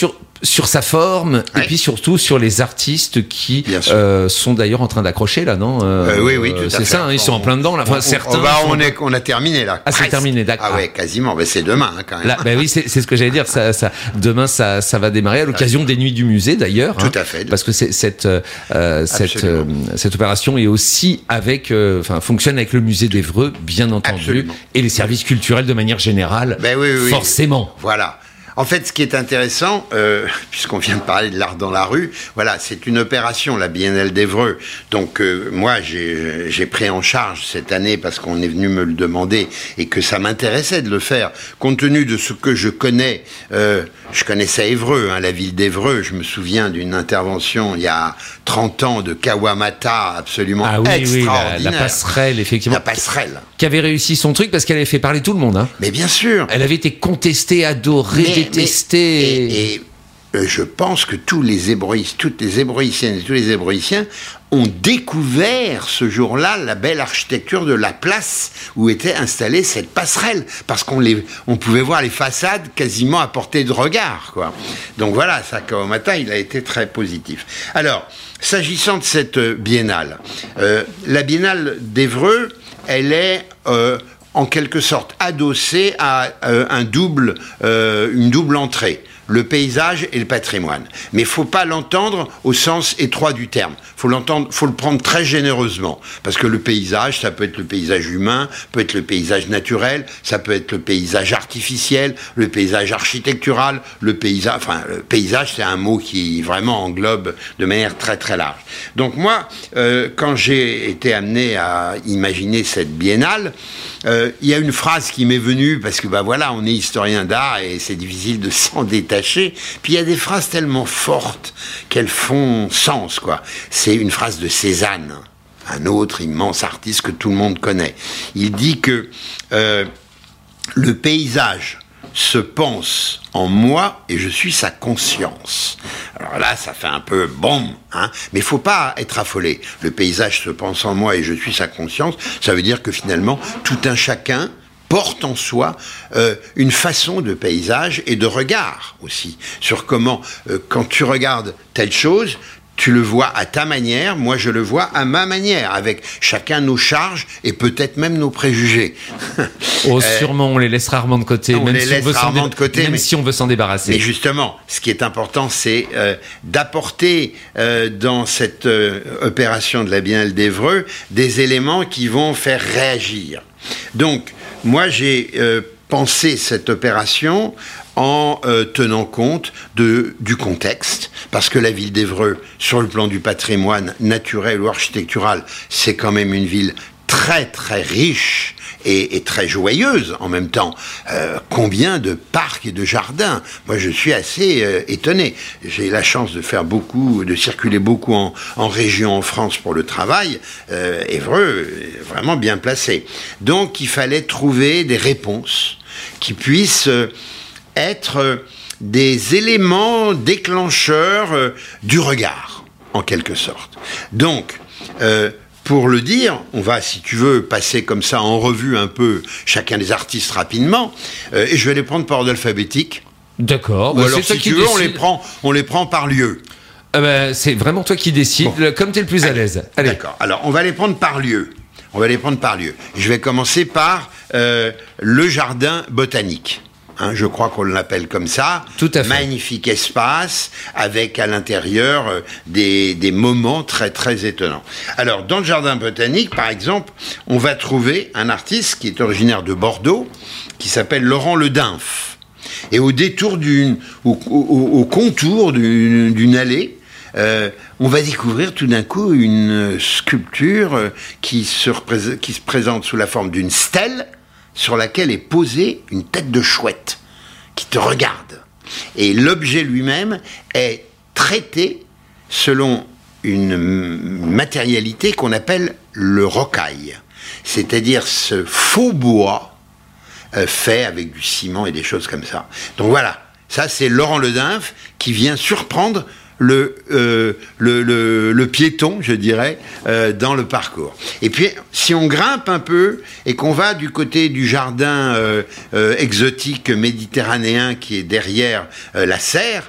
sur sa forme Ouais. et puis surtout sur les artistes qui Bien sûr. euh, sont d'ailleurs en train d'accrocher là, non Euh, oui, oui, tout à C'est fait. ça, hein, ils sont en plein dedans. Là. Enfin, On- certains. on, bah, sont- on, est, on a terminé là. Ah, c'est Presque. terminé, d'accord. Ah ouais, quasiment. Mais c'est demain hein, quand même. Là, bah oui, c'est, c'est ce que j'allais dire. Ça, ça, demain, ça, ça va démarrer à l'occasion des nuits du musée, d'ailleurs. Tout hein, à fait. Parce que c'est, cette, euh, cette, euh, Absolument. cette opération est aussi avec, euh, enfin, fonctionne avec le musée d'Évreux, bien entendu, Absolument. et les services culturels de manière générale. Ben oui, oui, oui. Forcément. Voilà. En fait, ce qui est intéressant, euh, puisqu'on vient de parler de l'art dans la rue, voilà, c'est une opération, la Biennale d'Évreux. Donc, euh, moi, j'ai, j'ai pris en charge cette année parce qu'on est venu me le demander et que ça m'intéressait de le faire. Compte tenu de ce que je connais, euh, je connaissais Évreux, hein, la ville d'Évreux. Je me souviens d'une intervention il y a trente ans de Kawamata, absolument Ah oui, oui, extraordinaire. la, la passerelle, effectivement. La passerelle. Qui avait réussi son truc parce qu'elle avait fait parler tout le monde. Hein. Mais bien sûr. Elle avait été contestée, adorée, Mais- détestée. mais- et, et, euh, je pense que tous les ébroïs, toutes les ébroïciennes et tous les ébroïciens ont découvert ce jour-là la belle architecture de la place où était installée cette passerelle, parce qu'on les, on pouvait voir les façades quasiment à portée de regard, quoi. Donc voilà, ça, Kawamata, il a été très positif. Alors, s'agissant de cette euh, biennale, euh, la biennale d'Évreux, elle est euh, en quelque sorte adossée à euh, un double, euh, une double entrée, le paysage et le patrimoine. Mais il faut pas l'entendre au sens étroit du terme. Faut l'entendre, faut le prendre très généreusement, parce que le paysage, ça peut être le paysage humain, peut être le paysage naturel, ça peut être le paysage artificiel, le paysage architectural, le paysage, enfin, le paysage, c'est un mot qui vraiment englobe de manière très très large. Donc moi, euh, quand j'ai été amené à imaginer cette biennale, euh, il y a une phrase qui m'est venue, parce que bah voilà, on est historien d'art et c'est difficile de s'en détacher. Puis il y a des phrases tellement fortes qu'elles font sens, quoi. C'est une phrase de Cézanne, un autre immense artiste que tout le monde connaît. Il dit que euh, le paysage se pense en moi et je suis sa conscience. Alors là, ça fait un peu bon, hein, mais il faut pas être affolé. Le paysage se pense en moi et je suis sa conscience, ça veut dire que finalement, tout un chacun porte en soi euh, une façon de paysage et de regard aussi, sur comment, euh, quand tu regardes telle chose, tu le vois à ta manière, moi je le vois à ma manière, avec chacun nos charges et peut-être même nos préjugés. Oh, Euh, sûrement, on les laisse rarement de côté, on même, les si, laisse on veut s'en rarement dé- de côté, même mais- si on veut s'en débarrasser. Mais justement, ce qui est important, c'est euh, d'apporter euh, dans cette euh, opération de la Biennale d'Évreux des éléments qui vont faire réagir. Donc, moi, j'ai euh, pensé cette opération en euh, tenant compte de, du contexte, parce que la ville d'Évreux, sur le plan du patrimoine naturel ou architectural, c'est quand même une ville très très riche et, et très joyeuse en même temps. Euh, combien de parcs et de jardins? Moi, je suis assez euh, étonné. J'ai la chance de faire beaucoup, de circuler beaucoup en, en région en France pour le travail. Euh, Évreux est vraiment bien placé. Donc, il fallait trouver des réponses qui puissent euh, être euh, des éléments déclencheurs euh, du regard, en quelque sorte. Donc, euh, pour le dire, on va, si tu veux, passer comme ça en revue un peu chacun des artistes rapidement, euh, et je vais les prendre par ordre alphabétique. D'accord. Ou bah, alors, c'est toi si qui tu veux, on décides. les prend, on les prend par lieu. Ah bah, c'est vraiment toi qui décides, Bon. comme t'es le plus à l'aise. Allez. D'accord. Alors, on va les prendre par lieu. On va les prendre par lieu. Je vais commencer par euh, le jardin botanique. Hein, je crois qu'on l'appelle comme ça. Tout à fait. Magnifique espace, avec à l'intérieur euh, des, des moments très très étonnants. Alors, dans le jardin botanique, par exemple, on va trouver un artiste qui est originaire de Bordeaux, qui s'appelle Laurent Le Dinf. Et au détour d'une, au, au- au contour d'une, d'une allée, euh, on va découvrir tout d'un coup une sculpture euh, qui se, représente, qui se présente sous la forme d'une stèle sur laquelle est posée une tête de chouette qui te regarde. Et l'objet lui-même est traité selon une matérialité qu'on appelle le rocaille, c'est-à-dire ce faux bois euh, fait avec du ciment et des choses comme ça. Donc voilà, ça c'est Laurent Le Dinf qui vient surprendre le, euh, le, le, le piéton, je dirais, euh, dans le parcours. Et puis, si on grimpe un peu et qu'on va du côté du jardin euh, euh, exotique méditerranéen qui est derrière euh, la serre,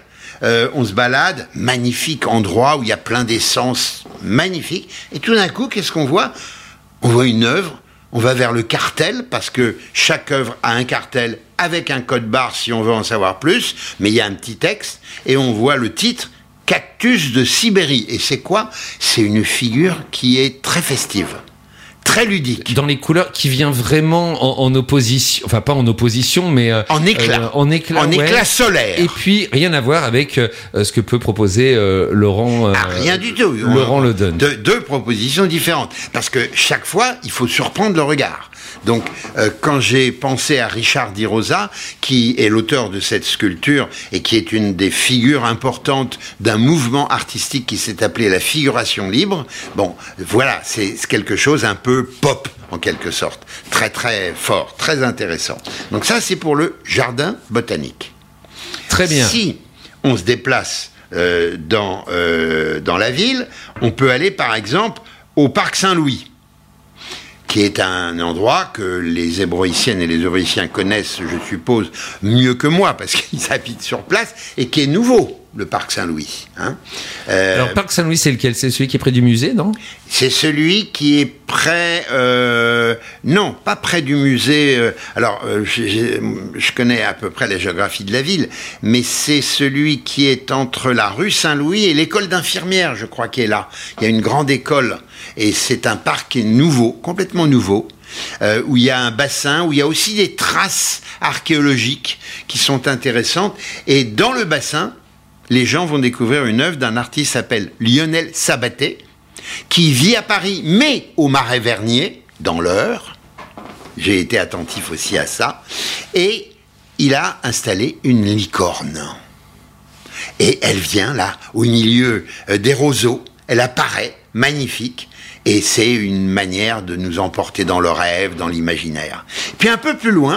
euh, on se balade, magnifique endroit où il y a plein d'essences magnifiques, et tout d'un coup, qu'est-ce qu'on voit ? On voit une œuvre, on va vers le cartel, parce que chaque œuvre a un cartel avec un code barre si on veut en savoir plus, mais il y a un petit texte, et on voit le titre « Cactus de Sibérie ». Et c'est quoi ? C'est une figure qui est très festive. Très ludique. Dans les couleurs, qui vient vraiment en, en opposition, enfin pas en opposition, mais euh, en éclat, euh, en éclat, en ouais. éclat solaire. Et puis rien à voir avec euh, ce que peut proposer euh, Laurent. Euh, ah, rien du tout. Laurent Le donne. Deux, deux propositions différentes, parce que chaque fois, il faut surprendre le regard. Donc, euh, quand j'ai pensé à Richard Di Rosa, qui est l'auteur de cette sculpture et qui est une des figures importantes d'un mouvement artistique qui s'est appelé la figuration libre, bon, voilà, c'est quelque chose un peu pop, en quelque sorte. Très, très fort, très intéressant. Donc ça, c'est pour le jardin botanique. Très bien. Si on se déplace euh, dans, euh, dans la ville, on peut aller, par exemple, au Parc Saint-Louis, qui est un endroit que les Hébroïciennes et les Hébroïciens connaissent, je suppose, mieux que moi, parce qu'ils habitent sur place, et qui est nouveau, le Parc Saint-Louis. Hein. Euh, Alors, Parc Saint-Louis, c'est lequel ? C'est celui qui est près du musée, non ? C'est celui qui est près... Euh, non, pas près du musée. Euh, alors, euh, je, je connais à peu près la géographie de la ville, mais c'est celui qui est entre la rue Saint-Louis et l'école d'infirmières, je crois, qui est là. Il y a une grande école, et c'est un parc qui est nouveau, complètement nouveau, euh, où il y a un bassin, où il y a aussi des traces archéologiques qui sont intéressantes. Et dans le bassin, les gens vont découvrir une œuvre d'un artiste qui s'appelle Lionel Sabaté, qui vit à Paris, mais au Marais-Vernier, dans l'Eure. J'ai été attentif aussi à ça. Et il a installé une licorne. Et elle vient là, au milieu euh, des roseaux. Elle apparaît, magnifique. Et c'est une manière de nous emporter dans le rêve, dans l'imaginaire. Puis un peu plus loin,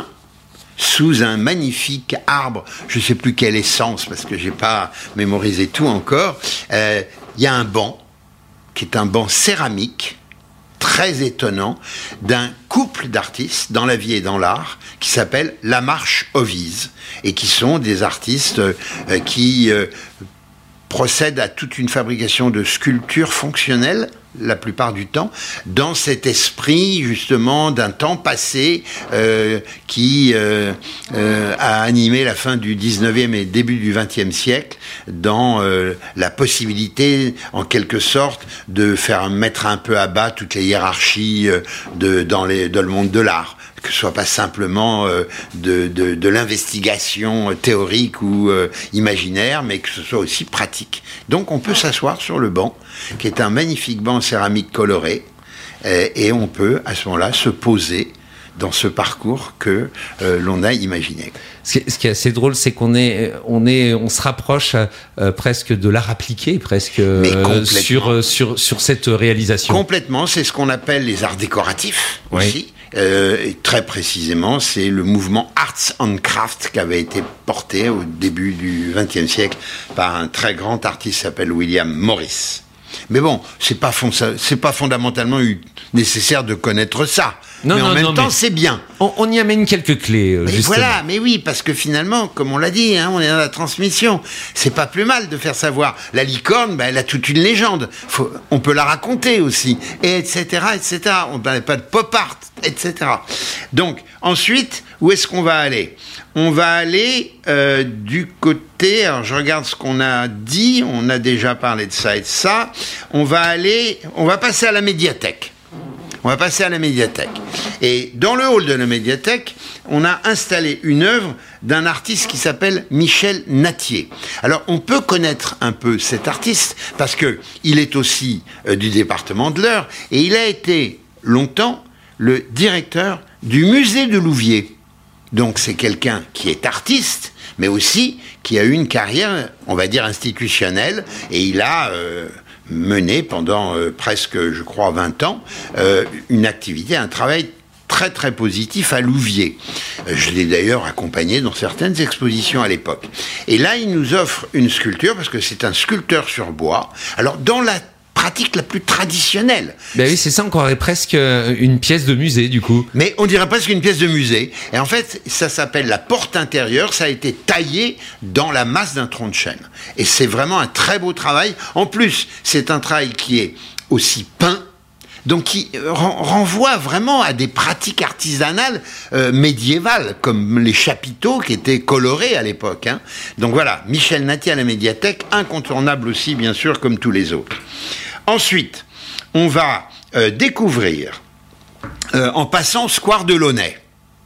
sous un magnifique arbre, je ne sais plus quelle essence, parce que je n'ai pas mémorisé tout encore, euh, il y a un banc, qui est un banc céramique, très étonnant, d'un couple d'artistes, dans la vie et dans l'art, qui s'appelle La Marche Ovise, et qui sont des artistes euh, qui euh, procèdent à toute une fabrication de sculptures fonctionnelles, la plupart du temps, dans cet esprit justement d'un temps passé euh, qui euh, euh, a animé la fin du dix-neuvième et début du vingtième siècle, dans euh, la possibilité, en quelque sorte, de faire mettre un peu à bas toutes les hiérarchies euh, de, dans, les, dans le monde de l'art. Que ce soit pas simplement euh, de, de, de l'investigation théorique ou euh, imaginaire, mais que ce soit aussi pratique. Donc on peut s'asseoir sur le banc, qui est un magnifique banc en céramique coloré, euh, et on peut à ce moment-là se poser dans ce parcours que euh, l'on a imaginé. Ce qui, ce qui est assez drôle, c'est qu'on est, on est, on se rapproche euh, presque de l'art appliqué, presque euh, sur sur sur cette réalisation. Complètement, c'est ce qu'on appelle les arts décoratifs oui. aussi. Euh, et très précisément, c'est le mouvement Arts and Crafts qui avait été porté au début du vingtième siècle par un très grand artiste qui s'appelle William Morris. Mais bon, c'est pas fond, c'est pas fondamentalement nécessaire de connaître ça. Non, mais non, en même non, temps, mais c'est bien. On, on y amène quelques clés, euh, mais justement. voilà, mais oui, parce que finalement, comme on l'a dit, hein, on est dans la transmission. C'est pas plus mal de faire savoir. La licorne, bah, elle a toute une légende. Faut, on peut la raconter aussi, et etc., et cetera. On ne parlait pas de pop art, et cetera. Donc, ensuite, où est-ce qu'on va aller ? On va aller euh, du côté, alors je regarde ce qu'on a dit, on a déjà parlé de ça et de ça. On va aller, on va passer à la médiathèque. On va passer à la médiathèque. Et dans le hall de la médiathèque, on a installé une œuvre d'un artiste qui s'appelle Michel Nattier. Alors, on peut connaître un peu cet artiste parce que il est aussi euh, du département de l'Eure et il a été longtemps le directeur du musée de Louviers. Donc, c'est quelqu'un qui est artiste, mais aussi qui a eu une carrière, on va dire, institutionnelle, et il a euh, mené pendant euh, presque, je crois, vingt ans, euh, une activité, un travail très très positif à Louviers. Euh, je l'ai d'ailleurs accompagné dans certaines expositions à l'époque. Et là, il nous offre une sculpture, parce que c'est un sculpteur sur bois. Alors, dans la pratique la plus traditionnelle. Ben oui, c'est ça, on croirait presque une pièce de musée, du coup. Mais on dirait presque une pièce de musée. Et en fait, ça s'appelle la porte intérieure. Ça a été taillé dans la masse d'un tronc de chêne. Et c'est vraiment un très beau travail. En plus, c'est un travail qui est aussi peint, donc qui ren- renvoie vraiment à des pratiques artisanales euh, médiévales, comme les chapiteaux qui étaient colorés à l'époque. Hein. Donc voilà, Michel Naty à la médiathèque, incontournable aussi, bien sûr, comme tous les autres. Ensuite, on va euh, découvrir, euh, en passant Square de Launay,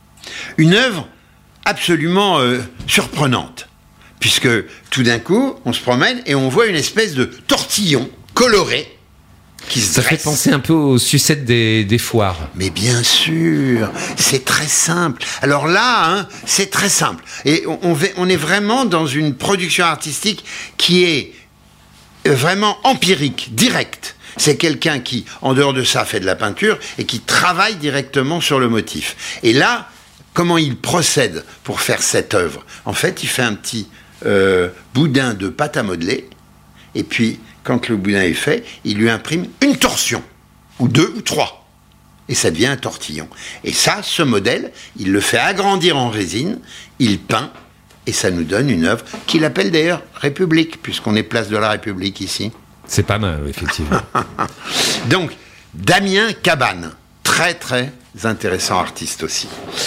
une œuvre absolument euh, surprenante, puisque tout d'un coup, on se promène et on voit une espèce de tortillon coloré, qui se Ça dresse. fait penser un peu aux sucettes des, des foires. Mais bien sûr, c'est très simple. Alors là, hein, c'est très simple. Et on, on, va- on est vraiment dans une production artistique qui est vraiment empirique, directe. C'est quelqu'un qui, en dehors de ça, fait de la peinture et qui travaille directement sur le motif. Et là, comment il procède pour faire cette œuvre ? En fait, il fait un petit euh, boudin de pâte à modeler, et puis, quand le boudin est fait, il lui imprime une torsion, ou deux, ou trois. Et ça devient un tortillon. Et ça, ce modèle, il le fait agrandir en résine, il peint, et ça nous donne une œuvre qu'il appelle d'ailleurs République, puisqu'on est place de la République ici. C'est pas mal, effectivement. Donc, Damien Cabane, très très intéressant artiste aussi.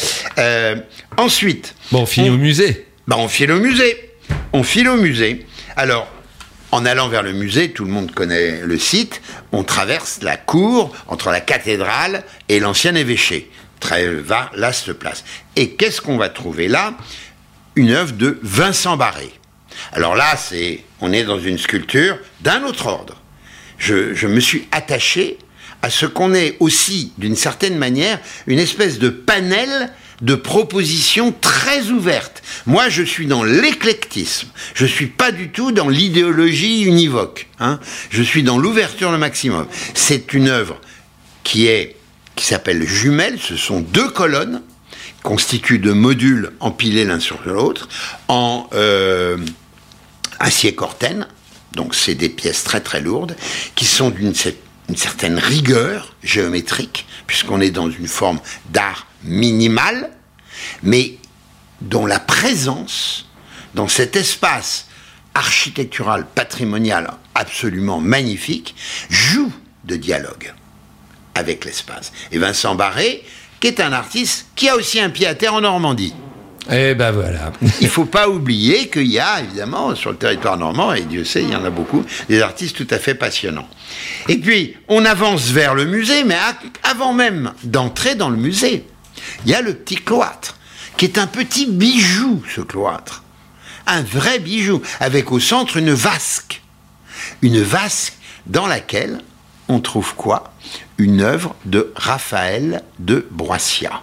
Euh, ensuite... Bon, on finit on, au musée. Bah, on file au musée. On file au musée. Alors... En allant vers le musée, tout le monde connaît le site, on traverse la cour entre la cathédrale et l'ancien évêché. Très vaste place. Et qu'est-ce qu'on va trouver là ? Une œuvre de Vincent Barré. Alors là, c'est, on est dans une sculpture d'un autre ordre. Je, je me suis attaché à ce qu'on ait aussi, d'une certaine manière, une espèce de panel de propositions très ouvertes. Moi, je suis dans l'éclectisme. Je suis pas du tout dans l'idéologie univoque. Hein. Je suis dans l'ouverture le maximum. C'est une œuvre qui est, qui s'appelle Jumelles. Ce sont deux colonnes constituées de modules empilés l'un sur l'autre en euh, acier corten. Donc, c'est des pièces très très lourdes qui sont d'une une certaine rigueur géométrique, puisqu'on est dans une forme d'art minimal, mais dont la présence dans cet espace architectural, patrimonial absolument magnifique, joue de dialogue avec l'espace. Et Vincent Barré, qui est un artiste qui a aussi un pied à terre en Normandie. Eh ben voilà. Il ne faut pas oublier qu'il y a, évidemment, sur le territoire normand, et Dieu sait, il y en a beaucoup, des artistes tout à fait passionnants. Et puis, on avance vers le musée, mais avant même d'entrer dans le musée, il y a le petit cloître, qui est un petit bijou, ce cloître. Un vrai bijou, avec au centre une vasque. Une vasque dans laquelle on trouve quoi ? Une œuvre de Raphaël de Broissia.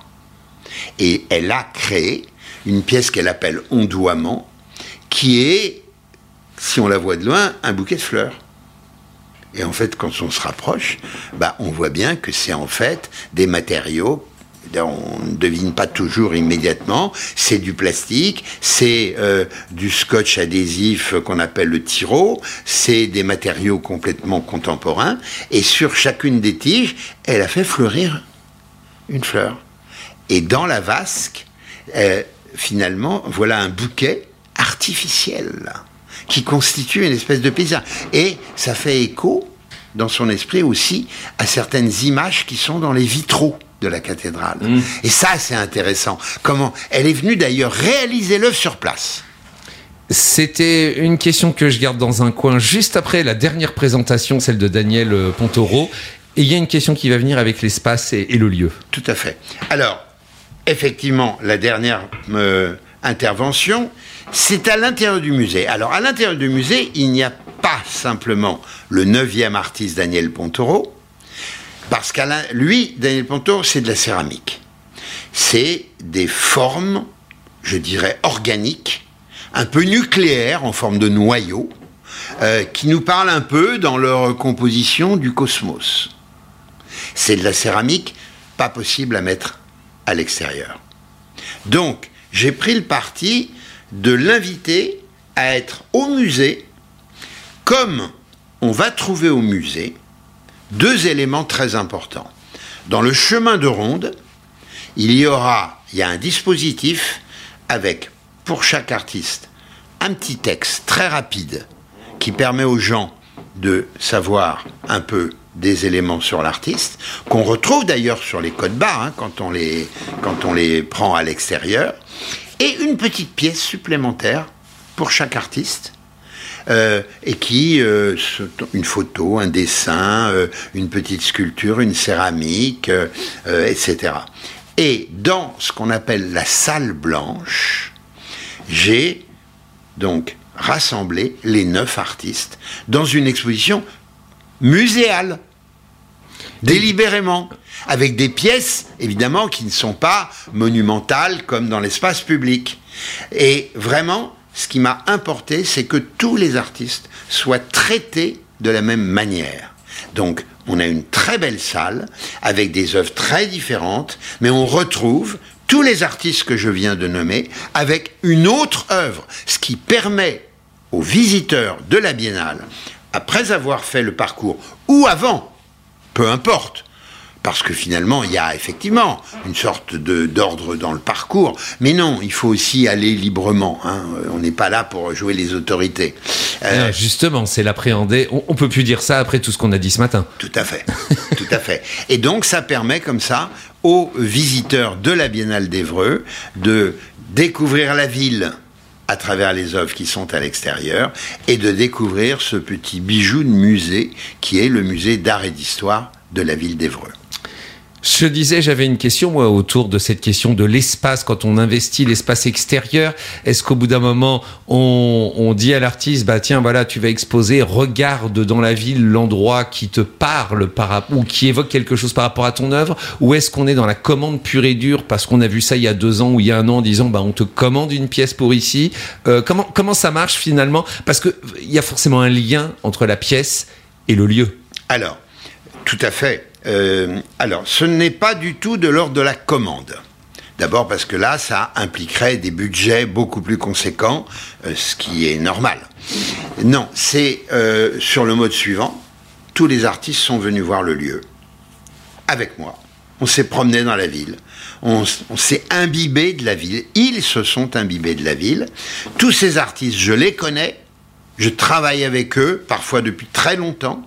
Et elle a créé une pièce qu'elle appelle Ondoiement, qui est, si on la voit de loin, un bouquet de fleurs. Et en fait, quand on se rapproche, bah, on voit bien que c'est en fait des matériaux, on ne devine pas toujours immédiatement, c'est du plastique, c'est euh, du scotch adhésif qu'on appelle le tiro, c'est des matériaux complètement contemporains, et sur chacune des tiges, elle a fait fleurir une fleur. Et dans la vasque, euh, finalement, voilà un bouquet artificiel là, qui constitue une espèce de paysage. Et ça fait écho, dans son esprit aussi, à certaines images qui sont dans les vitraux de la cathédrale. Mmh. Et ça, c'est intéressant. Comment elle est venue d'ailleurs réaliser l'œuvre sur place. C'était une question que je garde dans un coin juste après la dernière présentation, celle de Daniel Pontoro. Et il y a une question qui va venir avec l'espace et, et le lieu. Tout à fait. Alors, effectivement, la dernière euh, intervention, c'est à l'intérieur du musée. Alors, à l'intérieur du musée, il n'y a pas simplement le neuvième artiste Daniel Pontoro, parce qu'à la, lui, Daniel Pontoro, c'est de la céramique. C'est des formes, je dirais, organiques, un peu nucléaires, en forme de noyau, euh, qui nous parlent un peu, dans leur composition, du cosmos. C'est de la céramique, pas possible à mettre à l'extérieur. Donc, j'ai pris le parti de l'inviter à être au musée comme on va trouver au musée deux éléments très importants. Dans le chemin de ronde, il y aura, il y a un dispositif avec, pour chaque artiste, un petit texte très rapide qui permet aux gens de savoir un peu des éléments sur l'artiste, qu'on retrouve d'ailleurs sur les codes barres, hein, quand on les, quand on les prend à l'extérieur, et une petite pièce supplémentaire pour chaque artiste, euh, et qui, euh, une photo, un dessin, euh, une petite sculpture, une céramique, euh, euh, et cetera. Et dans ce qu'on appelle la salle blanche, j'ai donc rassemblé les neuf artistes dans une exposition muséale, délibérément, avec des pièces, évidemment, qui ne sont pas monumentales comme dans l'espace public. Et vraiment, ce qui m'a importé, c'est que tous les artistes soient traités de la même manière. Donc, on a une très belle salle, avec des œuvres très différentes, mais on retrouve tous les artistes que je viens de nommer, avec une autre œuvre, ce qui permet aux visiteurs de la Biennale, après avoir fait le parcours, ou avant, peu importe, parce que finalement, il y a effectivement une sorte de, d'ordre dans le parcours, mais non, il faut aussi aller librement, hein. On n'est pas là pour jouer les autorités. Euh, non, justement, c'est l'appréhender, on, on peut plus dire ça après tout ce qu'on a dit ce matin. Tout à fait, tout à fait. Et donc, ça permet comme ça aux visiteurs de la Biennale d'Évreux de découvrir la ville à travers les œuvres qui sont à l'extérieur, et de découvrir ce petit bijou de musée qui est le musée d'art et d'histoire de la ville d'Évreux. Je disais, j'avais une question, moi, autour de cette question de l'espace, quand on investit l'espace extérieur. Est-ce qu'au bout d'un moment, on, on dit à l'artiste, bah tiens, voilà, tu vas exposer, regarde dans la ville l'endroit qui te parle par, ou qui évoque quelque chose par rapport à ton œuvre, ou est-ce qu'on est dans la commande pure et dure, parce qu'on a vu ça il y a deux ans ou il y a un an, en disant, bah on te commande une pièce pour ici. Euh, comment, comment ça marche finalement? Parce que il y a forcément un lien entre la pièce et le lieu. Alors, tout à fait. Euh, alors, ce n'est pas du tout de l'ordre de la commande. D'abord parce que là, ça impliquerait des budgets beaucoup plus conséquents, euh, ce qui est normal. Non, c'est euh, sur le mode suivant. Tous les artistes sont venus voir le lieu avec moi. On s'est promené dans la ville. On, on s'est imbibé de la ville. Ils se sont imbibés de la ville. Tous ces artistes, je les connais. Je travaille avec eux, parfois depuis très longtemps.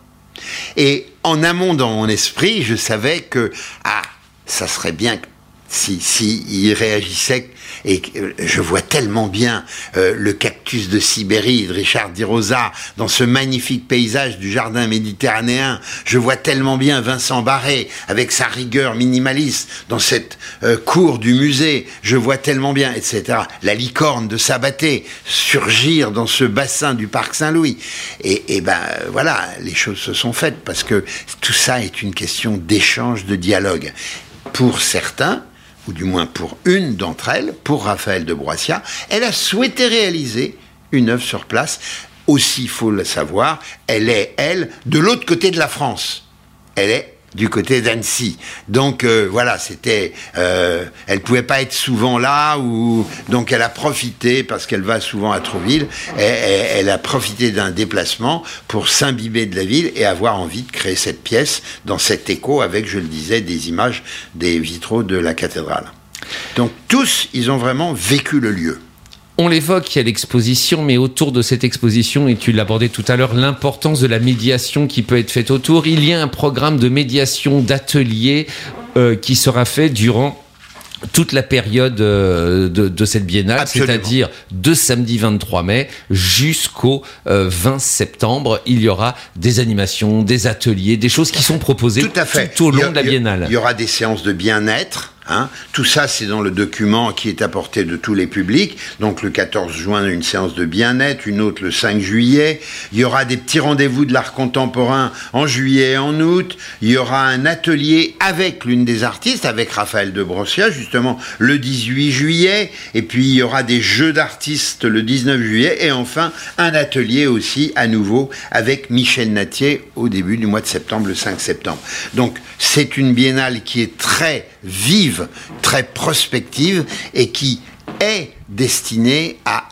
Et en amont dans mon esprit, je savais que ah, ça serait bien si, si ils réagissaient. Et je vois tellement bien euh, le cactus de Sibérie de Richard Di Rosa dans ce magnifique paysage du jardin méditerranéen. Je vois tellement bien Vincent Barré avec sa rigueur minimaliste dans cette euh, cour du musée. Je vois tellement bien, et cetera. La licorne de Sabaté surgir dans ce bassin du parc Saint-Louis. Et, et ben voilà, les choses se sont faites parce que tout ça est une question d'échange, de dialogue. Pour certains, ou du moins pour une d'entre elles, pour Raphaël de Broissia, elle a souhaité réaliser une œuvre sur place. Aussi, il faut le savoir, elle est, elle, de l'autre côté de la France. Elle est du côté d'Annecy. Donc euh, voilà, c'était, euh, elle pouvait pas être souvent là, ou donc elle a profité parce qu'elle va souvent à Trouville. Et, et, elle a profité d'un déplacement pour s'imbiber de la ville et avoir envie de créer cette pièce dans cet écho avec, je le disais, des images des vitraux de la cathédrale. Donc tous, ils ont vraiment vécu le lieu. On l'évoque, il y a l'exposition, mais autour de cette exposition, et tu l'abordais tout à l'heure, l'importance de la médiation qui peut être faite autour. Il y a un programme de médiation, d'atelier euh, qui sera fait durant toute la période euh, de, de cette biennale, Absolument. C'est-à-dire de samedi vingt-trois mai jusqu'au euh, vingt septembre. Il y aura des animations, des ateliers, des choses qui sont proposées tout, à fait. tout au long a, de la biennale. Il y aura des séances de bien-être. Hein, tout ça, c'est dans le document qui est à portée de tous les publics. Donc, le quatorze juin, une séance de bien-être, une autre le cinq juillet. Il y aura des petits rendez-vous de l'art contemporain en juillet et en août. Il y aura un atelier avec l'une des artistes, avec Raphaël de Broissia, justement, le dix-huit juillet. Et puis, il y aura des jeux d'artistes le dix-neuf juillet. Et enfin, un atelier aussi, à nouveau, avec Michel Natier au début du mois de septembre, le cinq septembre. Donc, c'est une biennale qui est très vive, très prospective et qui est destinée à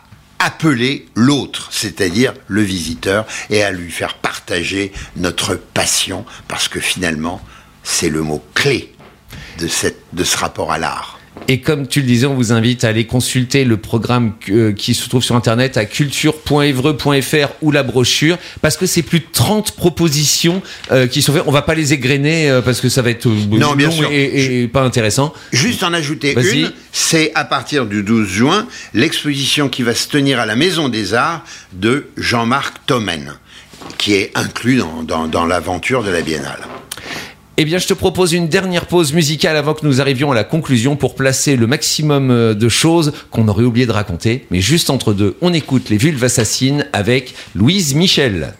appeler l'autre, c'est-à-dire le visiteur, et à lui faire partager notre passion, parce que finalement, c'est le mot clé de, cette, de ce rapport à l'art. Et comme tu le disais, on vous invite à aller consulter le programme euh, qui se trouve sur internet à culture point évreux point f r ou la brochure, parce que c'est plus de trente propositions euh, qui sont faites. On va pas les égrener euh, parce que ça va être euh, non, bien long sûr. et, et pas intéressant. Juste en ajouter Vas-y. une, c'est à partir du douze juin, l'exposition qui va se tenir à la Maison des Arts de Jean-Marc Tommen, qui est inclus dans, dans, dans l'aventure de la Biennale. Eh bien, je te propose une dernière pause musicale avant que nous arrivions à la conclusion pour placer le maximum de choses qu'on aurait oublié de raconter. Mais juste entre deux, on écoute Les Vulves Assassines avec Louise Michel.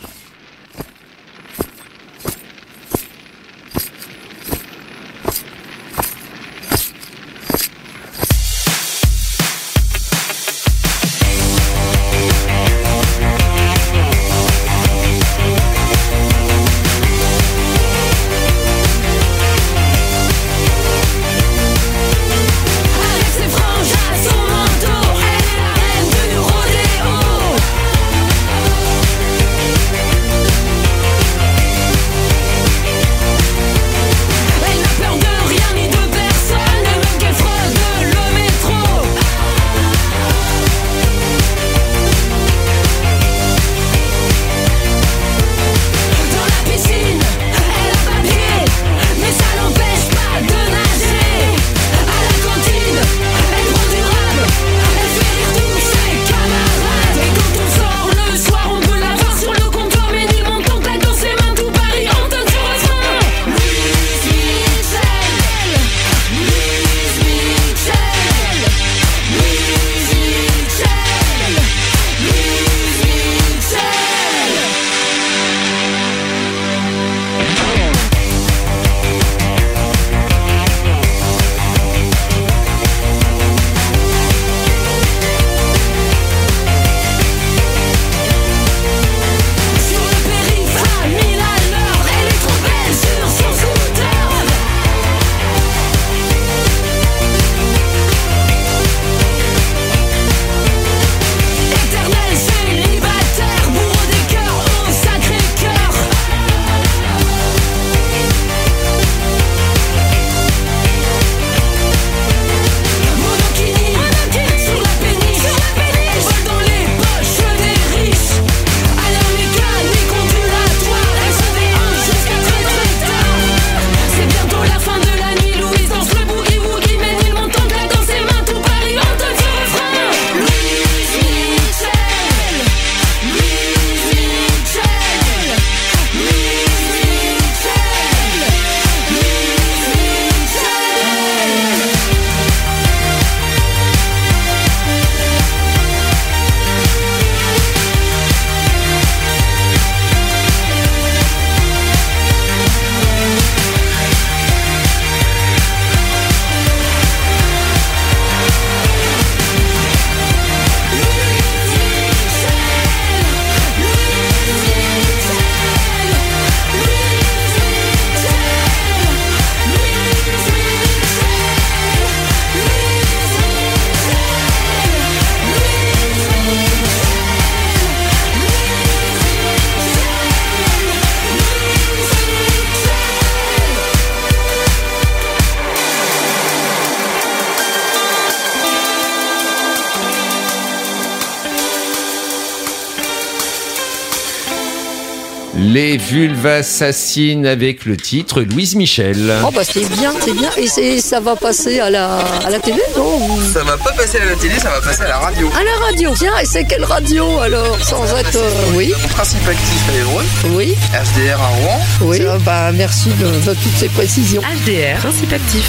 Les Vulves Assassines avec le titre Louise Michel. Oh bah c'est bien, c'est bien. Et c'est, ça va passer à la, à la télé, non? Ça va pas passer à la télé, ça va passer à la radio. À la radio. Tiens, et c'est quelle radio alors? Sans être... Euh, oui. Principe actif à Évreux. Oui. H D R à Rouen. Oui. Ah, bah merci de, de toutes ces précisions. H D R, Principe actif.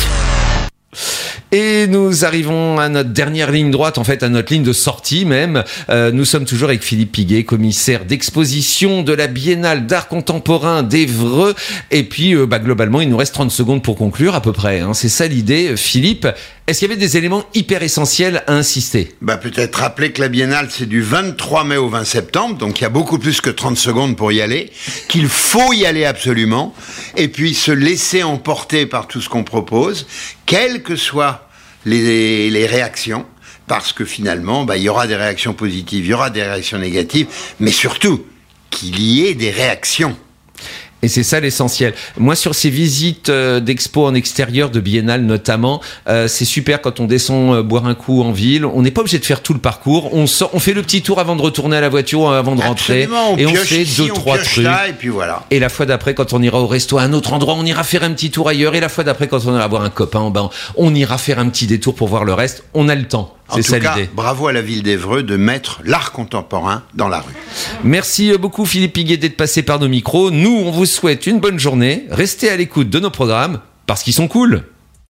Et nous arrivons à notre dernière ligne droite, en fait à notre ligne de sortie même. Euh, nous sommes toujours avec Philippe Piguet, commissaire d'exposition de la Biennale d'art contemporain d'Évreux. Et puis euh, bah, globalement, il nous reste trente secondes pour conclure à peu près. Hein. C'est ça l'idée. Philippe, est-ce qu'il y avait des éléments hyper essentiels à insister? Bah, peut-être rappeler que la Biennale, c'est du vingt-trois mai au vingt septembre, donc il y a beaucoup plus que trente secondes pour y aller, qu'il faut y aller absolument, et puis se laisser emporter par tout ce qu'on propose, quelles que soient les, les réactions, parce que finalement, bah, il y aura des réactions positives, il y aura des réactions négatives, mais surtout, qu'il y ait des réactions. Et c'est ça l'essentiel. Moi, sur ces visites euh, d'expo en extérieur, de biennale notamment, euh, c'est super quand on descend euh, boire un coup en ville. On n'est pas obligé de faire tout le parcours. On sort, on fait le petit tour avant de retourner à la voiture, avant de rentrer, Absolument, on et on pioche fait ici, deux, on trois pioche trucs. là, et puis voilà. Et la fois d'après, quand on ira au resto à un autre endroit, on ira faire un petit tour ailleurs. Et la fois d'après, quand on ira voir un copain, ben, on ira faire un petit détour pour voir le reste. On a le temps. C'est en ça tout cas, l'idée. bravo à la ville d'Évreux de mettre l'art contemporain dans la rue. Merci beaucoup Philippe Piguet d'être passé par nos micros. Nous, on vous souhaite une bonne journée. Restez à l'écoute de nos programmes parce qu'ils sont cool.